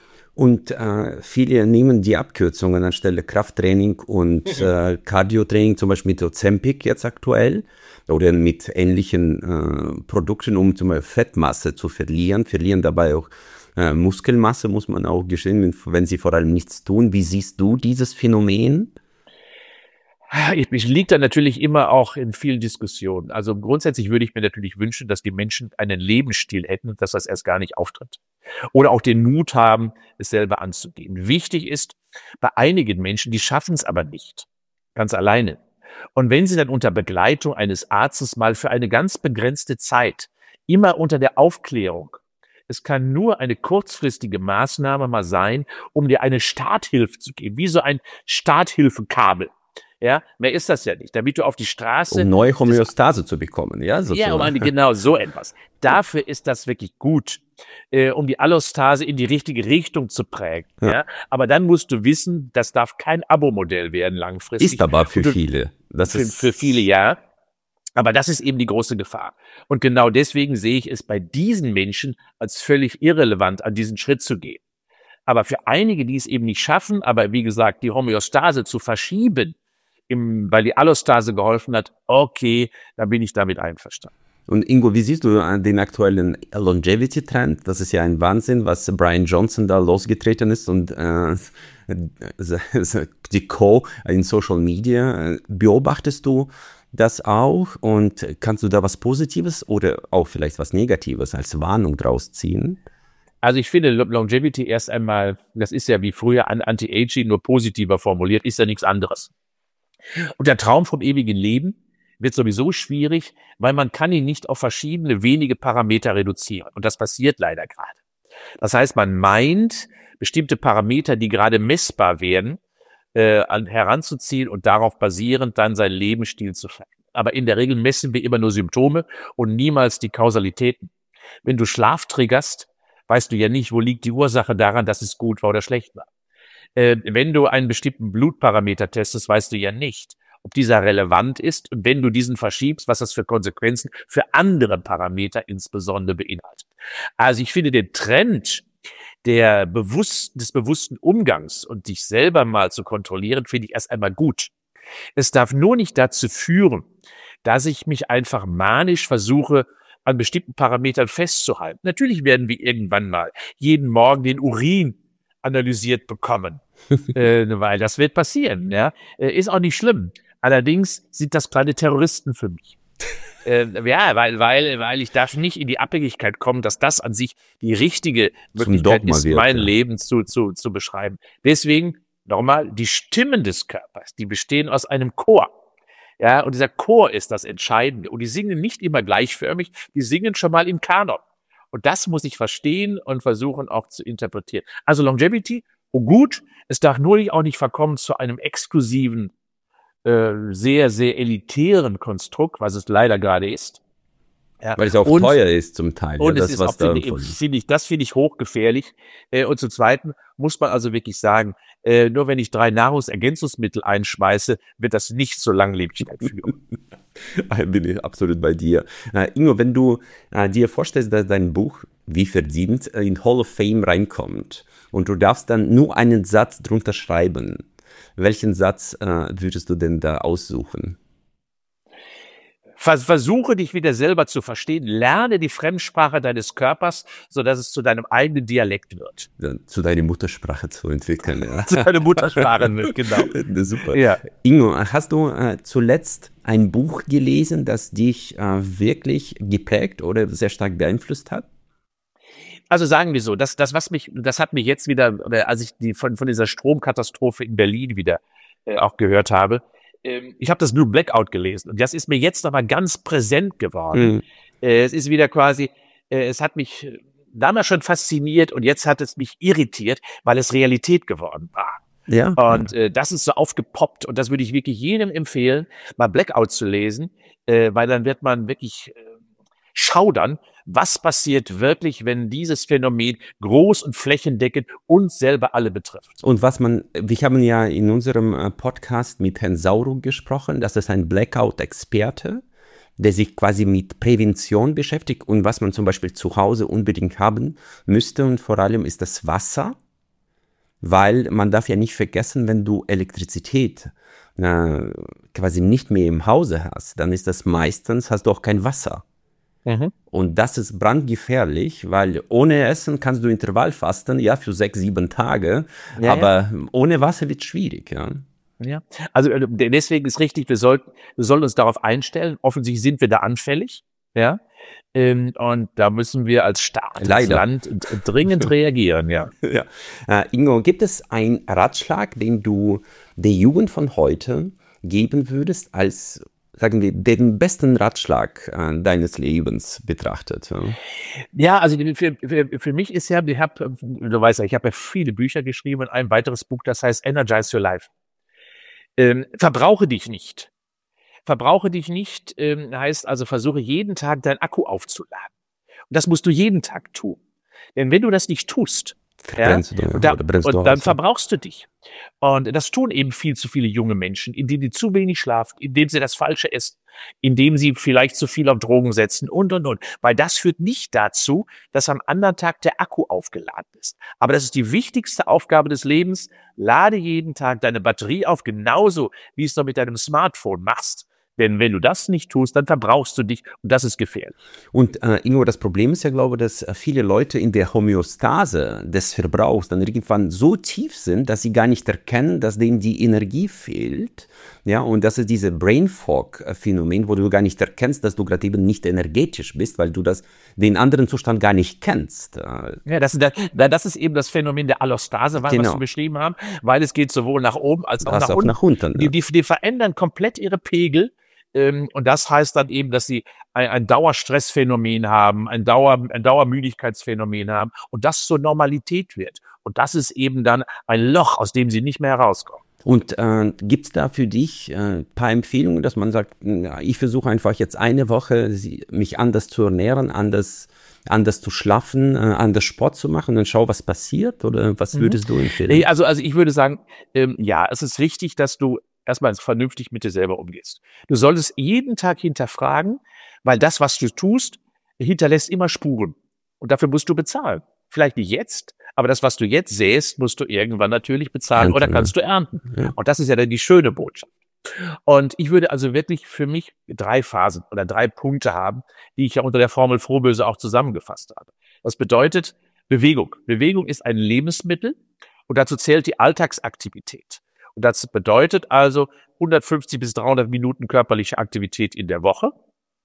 [SPEAKER 2] Und äh, viele nehmen die Abkürzungen anstelle Krafttraining und mhm. äh, Cardio-Training, zum Beispiel mit Ozempic jetzt aktuell oder mit ähnlichen äh, Produkten, um zum Beispiel Fettmasse zu verlieren, verlieren dabei auch äh, Muskelmasse, muss man auch gestehen, wenn sie vor allem nichts tun. Wie siehst du dieses Phänomen?
[SPEAKER 1] Ich liege da natürlich immer auch in vielen Diskussionen. Also grundsätzlich würde ich mir natürlich wünschen, dass die Menschen einen Lebensstil hätten, dass das erst gar nicht auftritt. Oder auch den Mut haben, es selber anzugehen. Wichtig ist, bei einigen Menschen, die schaffen es aber nicht, ganz alleine. Und wenn sie dann unter Begleitung eines Arztes mal für eine ganz begrenzte Zeit, immer unter der Aufklärung, es kann nur eine kurzfristige Maßnahme mal sein, um dir eine Starthilfe zu geben, wie so ein Starthilfekabel. Ja, mehr ist das ja nicht, damit du auf die Straße...
[SPEAKER 2] Um neue Homöostase zu bekommen, ja? Sozusagen.
[SPEAKER 1] Ja, um eine, genau, so etwas. Dafür ist das wirklich gut, äh, um die Allostase in die richtige Richtung zu prägen. Ja. Ja? Aber dann musst du wissen, das darf kein Abo-Modell werden langfristig.
[SPEAKER 2] Ist aber für du, viele.
[SPEAKER 1] Das für, ist für viele, ja. Aber das ist eben die große Gefahr. Und genau deswegen sehe ich es bei diesen Menschen als völlig irrelevant, an diesen Schritt zu gehen. Aber für einige, die es eben nicht schaffen, aber wie gesagt, die Homöostase zu verschieben, im, weil die Allostase geholfen hat, okay, dann bin ich damit einverstanden.
[SPEAKER 2] Und Ingo, wie siehst du den aktuellen Longevity-Trend? Das ist ja ein Wahnsinn, was Brian Johnson da losgetreten ist und äh, die Co. in Social Media. Beobachtest du das auch und kannst du da was Positives oder auch vielleicht was Negatives als Warnung draus ziehen?
[SPEAKER 1] Also ich finde Longevity erst einmal, das ist ja wie früher an Anti-Aging, nur positiver formuliert, ist ja nichts anderes. Und der Traum vom ewigen Leben wird sowieso schwierig, weil man kann ihn nicht auf verschiedene wenige Parameter reduzieren. Und das passiert leider gerade. Das heißt, man meint, bestimmte Parameter, die gerade messbar werden, äh, an, heranzuziehen und darauf basierend dann seinen Lebensstil zu verändern. Aber in der Regel messen wir immer nur Symptome und niemals die Kausalitäten. Wenn du Schlaf triggerst, weißt du ja nicht, wo liegt die Ursache daran, dass es gut war oder schlecht war. Äh, wenn du einen bestimmten Blutparameter testest, weißt du ja nicht, ob dieser relevant ist. Und wenn du diesen verschiebst, was das für Konsequenzen für andere Parameter insbesondere beinhaltet. Also ich finde den Trend der bewusst, des bewussten Umgangs und dich selber mal zu kontrollieren, finde ich erst einmal gut. Es darf nur nicht dazu führen, dass ich mich einfach manisch versuche, an bestimmten Parametern festzuhalten. Natürlich werden wir irgendwann mal jeden Morgen den Urin analysiert bekommen, äh, weil das wird passieren. Ja, ist auch nicht schlimm. Allerdings sind das kleine Terroristen für mich. äh, ja, weil, weil, weil ich darf nicht in die Abhängigkeit kommen, dass das an sich die richtige Möglichkeit ist, wird, mein ja. Leben zu, zu, zu beschreiben. Deswegen, nochmal, die Stimmen des Körpers, die bestehen aus einem Chor. Ja, und dieser Chor ist das Entscheidende. Und die singen nicht immer gleichförmig, die singen schon mal im Kanon. Und das muss ich verstehen und versuchen auch zu interpretieren. Also Longevity, oh gut, es darf nur auch nicht verkommen zu einem exklusiven, äh, sehr, sehr elitären Konstrukt, was es leider gerade ist.
[SPEAKER 2] Ja. Weil es auch und, teuer ist zum Teil.
[SPEAKER 1] Und ja, das, es ist was auch, finde find ich, das finde ich hochgefährlich. Äh, und zum Zweiten muss man also wirklich sagen, äh, nur wenn ich drei Nahrungsergänzungsmittel einschmeiße, wird das nicht zur Langlebigkeit führen.
[SPEAKER 2] Bin ich absolut bei dir. Uh, Ingo, wenn du uh, dir vorstellst, dass dein Buch Wie verdient in Hall of Fame reinkommt und du darfst dann nur einen Satz drunter schreiben, welchen Satz uh, würdest du denn da aussuchen?
[SPEAKER 1] Versuche dich wieder selber zu verstehen, lerne die Fremdsprache deines Körpers, sodass es zu deinem eigenen Dialekt wird.
[SPEAKER 2] Ja, zu deiner Muttersprache zu entwickeln. Ja.
[SPEAKER 1] Zu deiner Muttersprache wird, genau.
[SPEAKER 2] Super. Ja. Ingo, hast du äh, zuletzt ein Buch gelesen, das dich äh, wirklich geprägt oder sehr stark beeinflusst hat?
[SPEAKER 1] Also sagen wir so, das, das, was mich, das hat mich jetzt wieder, oder als ich die von, von dieser Stromkatastrophe in Berlin wieder äh, auch gehört habe, ich habe das Blue Blackout gelesen und das ist mir jetzt nochmal ganz präsent geworden. Mhm. Es ist wieder quasi, es hat mich damals schon fasziniert und jetzt hat es mich irritiert, weil es Realität geworden war.
[SPEAKER 2] Ja.
[SPEAKER 1] Und äh, das ist so aufgepoppt und das würde ich wirklich jedem empfehlen, mal Blackout zu lesen, äh, weil dann wird man wirklich äh, schaudern, was passiert wirklich, wenn dieses Phänomen groß und flächendeckend uns selber alle betrifft.
[SPEAKER 2] Und was man, wir haben ja in unserem Podcast mit Herrn Sauruck gesprochen, das ist ein Blackout-Experte, der sich quasi mit Prävention beschäftigt und was man zum Beispiel zu Hause unbedingt haben müsste und vor allem ist das Wasser, weil man darf ja nicht vergessen, wenn du Elektrizität äh, quasi nicht mehr im Hause hast, dann ist das meistens, hast du auch kein Wasser. Mhm. Und das ist brandgefährlich, weil ohne Essen kannst du Intervallfasten, ja, für sechs, sieben Tage, ja, aber ja. ohne Wasser wird es schwierig, ja.
[SPEAKER 1] Ja, also äh, deswegen ist richtig, wir sollten, wir sollen uns darauf einstellen. Offensichtlich sind wir da anfällig, ja, ähm, und da müssen wir als Staat, als
[SPEAKER 2] Leider.
[SPEAKER 1] Land d- dringend reagieren, ja.
[SPEAKER 2] Ja. Äh, Ingo, gibt es einen Ratschlag, den du der Jugend von heute geben würdest, als, sagen wir, den besten Ratschlag äh, deines Lebens betrachtet? Ja?
[SPEAKER 1] Ja, also für, für, für mich ist ja, ich habe, du weißt ja, ich habe ja viele Bücher geschrieben und ein weiteres Buch, das heißt Energize Your Life. Ähm, verbrauche dich nicht. Verbrauche dich nicht, ähm, heißt also, versuche jeden Tag deinen Akku aufzuladen. Und das musst du jeden Tag tun. Denn wenn du das nicht tust, ja,
[SPEAKER 2] Brennst du,
[SPEAKER 1] und, da,
[SPEAKER 2] oder brennst
[SPEAKER 1] und
[SPEAKER 2] du
[SPEAKER 1] dann
[SPEAKER 2] aus, ja?
[SPEAKER 1] verbrauchst du dich. Und das tun eben viel zu viele junge Menschen, indem die zu wenig schlafen, indem sie das Falsche essen, indem sie vielleicht zu viel auf Drogen setzen und, und, und. Weil das führt nicht dazu, dass am anderen Tag der Akku aufgeladen ist. Aber das ist die wichtigste Aufgabe des Lebens. Lade jeden Tag deine Batterie auf, genauso wie es du mit deinem Smartphone machst. Denn wenn du das nicht tust, dann verbrauchst du dich und das ist gefährlich.
[SPEAKER 2] Und äh, Ingo, das Problem ist ja, glaube ich, dass äh, viele Leute in der Homöostase des Verbrauchs dann irgendwann so tief sind, dass sie gar nicht erkennen, dass denen die Energie fehlt. Ja, und das ist dieses Brain Fog-Phänomen, wo du gar nicht erkennst, dass du gerade eben nicht energetisch bist, weil du das, den anderen Zustand gar nicht kennst. Äh,
[SPEAKER 1] Ja, das, das, das ist eben das Phänomen der Allostase, was
[SPEAKER 2] Genau.
[SPEAKER 1] wir beschrieben haben, weil es geht sowohl nach oben als auch
[SPEAKER 2] Das
[SPEAKER 1] nach
[SPEAKER 2] auch
[SPEAKER 1] unten.
[SPEAKER 2] nach unten,
[SPEAKER 1] Die,
[SPEAKER 2] ja.
[SPEAKER 1] die, die verändern komplett ihre Pegel. Ähm, und das heißt dann eben, dass sie ein, ein Dauerstressphänomen haben, ein, Dauer, ein Dauermüdigkeitsphänomen haben und das zur Normalität wird. Und das ist eben dann ein Loch, aus dem sie nicht mehr herauskommen.
[SPEAKER 2] Und äh, gibt es da für dich ein äh, paar Empfehlungen, dass man sagt, ja, ich versuche einfach jetzt eine Woche, sie, mich anders zu ernähren, anders, anders zu schlafen, äh, anders Sport zu machen und schau, was passiert? Oder was würdest mhm. du empfehlen?
[SPEAKER 1] Nee, also, also ich würde sagen, ähm, ja, es ist richtig, dass du erstmal vernünftig mit dir selber umgehst. Du solltest jeden Tag hinterfragen, weil das, was du tust, hinterlässt immer Spuren. Und dafür musst du bezahlen. Vielleicht nicht jetzt, aber das, was du jetzt sähst, musst du irgendwann natürlich bezahlen
[SPEAKER 2] Ernten,
[SPEAKER 1] oder kannst
[SPEAKER 2] ja.
[SPEAKER 1] du ernten.
[SPEAKER 2] Ja.
[SPEAKER 1] Und das ist ja dann die schöne Botschaft. Und ich würde also wirklich für mich drei Phasen oder drei Punkte haben, die ich ja unter der Formel Frohböse auch zusammengefasst habe. Das bedeutet Bewegung. Bewegung ist ein Lebensmittel und dazu zählt die Alltagsaktivität. Und das bedeutet also hundertfünfzig bis dreihundert Minuten körperliche Aktivität in der Woche,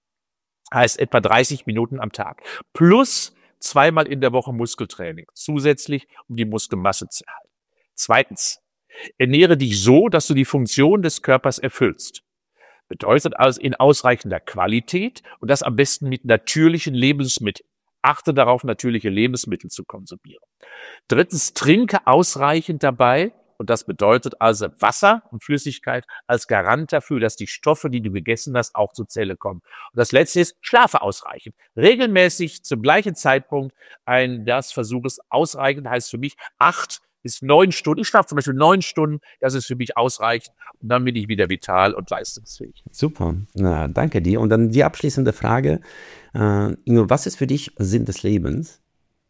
[SPEAKER 1] heißt etwa dreißig Minuten am Tag, plus zweimal in der Woche Muskeltraining, zusätzlich, um die Muskelmasse zu erhalten. Zweitens, ernähre dich so, dass du die Funktion des Körpers erfüllst. Bedeutet also in ausreichender Qualität und das am besten mit natürlichen Lebensmitteln. Achte darauf, natürliche Lebensmittel zu konsumieren. Drittens, trinke ausreichend dabei. Und das bedeutet also Wasser und Flüssigkeit als Garant dafür, dass die Stoffe, die du gegessen hast, auch zur Zelle kommen. Und das Letzte ist, schlafe ausreichend. Regelmäßig zum gleichen Zeitpunkt ein, das Versuch es ausreichend, heißt für mich acht bis neun Stunden. Ich schlafe zum Beispiel neun Stunden, das ist für mich ausreichend. Und dann bin ich wieder vital und leistungsfähig.
[SPEAKER 2] Super, na, danke dir. Und dann die abschließende Frage. Äh, Ingo, was ist für dich Sinn des Lebens?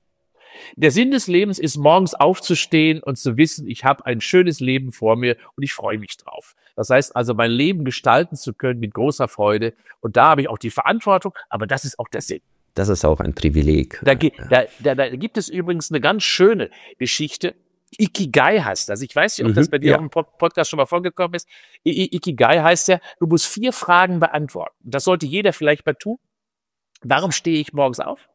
[SPEAKER 1] Der Sinn des Lebens ist, morgens aufzustehen und zu wissen, ich habe ein schönes Leben vor mir und ich freue mich drauf. Das heißt also, mein Leben gestalten zu können mit großer Freude. Und da habe ich auch die Verantwortung, aber das ist auch der Sinn.
[SPEAKER 2] Das ist auch ein Privileg.
[SPEAKER 1] Da, da, da, da gibt es übrigens eine ganz schöne Geschichte. Ikigai heißt das. Ich weiß nicht, ob das bei dir
[SPEAKER 2] ja.
[SPEAKER 1] auch im Podcast schon mal vorgekommen ist. I- Ikigai heißt ja, du musst vier Fragen beantworten. Das sollte jeder vielleicht mal tun. Warum stehe ich morgens auf?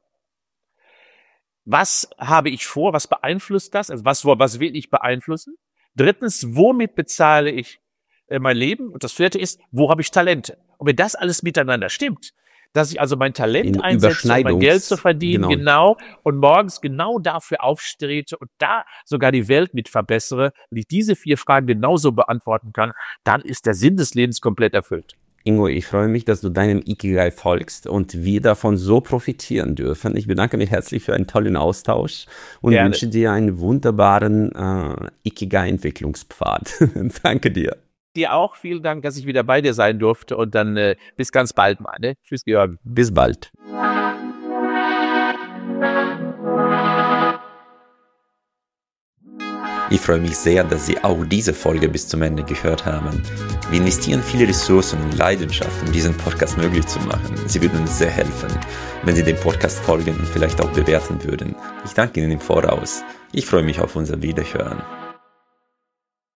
[SPEAKER 1] Was habe ich vor? Was beeinflusst das? Also was, was will ich beeinflussen? Drittens, womit bezahle ich äh, mein Leben? Und das vierte ist, wo habe ich Talente? Und wenn das alles miteinander stimmt, dass ich also mein Talent
[SPEAKER 2] In
[SPEAKER 1] einsetze, um mein Geld zu verdienen,
[SPEAKER 2] genau.
[SPEAKER 1] genau, und morgens genau dafür auftrete und da sogar die Welt mit verbessere, und ich diese vier Fragen genauso beantworten kann, dann ist der Sinn des Lebens komplett erfüllt.
[SPEAKER 2] Ingo, ich freue mich, dass du deinem Ikigai folgst und wir davon so profitieren dürfen. Ich bedanke mich herzlich für einen tollen Austausch und
[SPEAKER 1] Gerne.
[SPEAKER 2] wünsche dir einen wunderbaren äh, Ikigai-Entwicklungspfad. Danke dir.
[SPEAKER 1] Dir auch. Vielen Dank, dass ich wieder bei dir sein durfte und dann äh, bis ganz bald mal. Ne? Tschüss, Georg.
[SPEAKER 2] Bis bald. Ich freue mich sehr, dass Sie auch diese Folge bis zum Ende gehört haben. Wir investieren viele Ressourcen und Leidenschaft, um diesen Podcast möglich zu machen. Sie würden uns sehr helfen, wenn Sie dem Podcast folgen und vielleicht auch bewerten würden. Ich danke Ihnen im Voraus. Ich freue mich auf unser Wiederhören.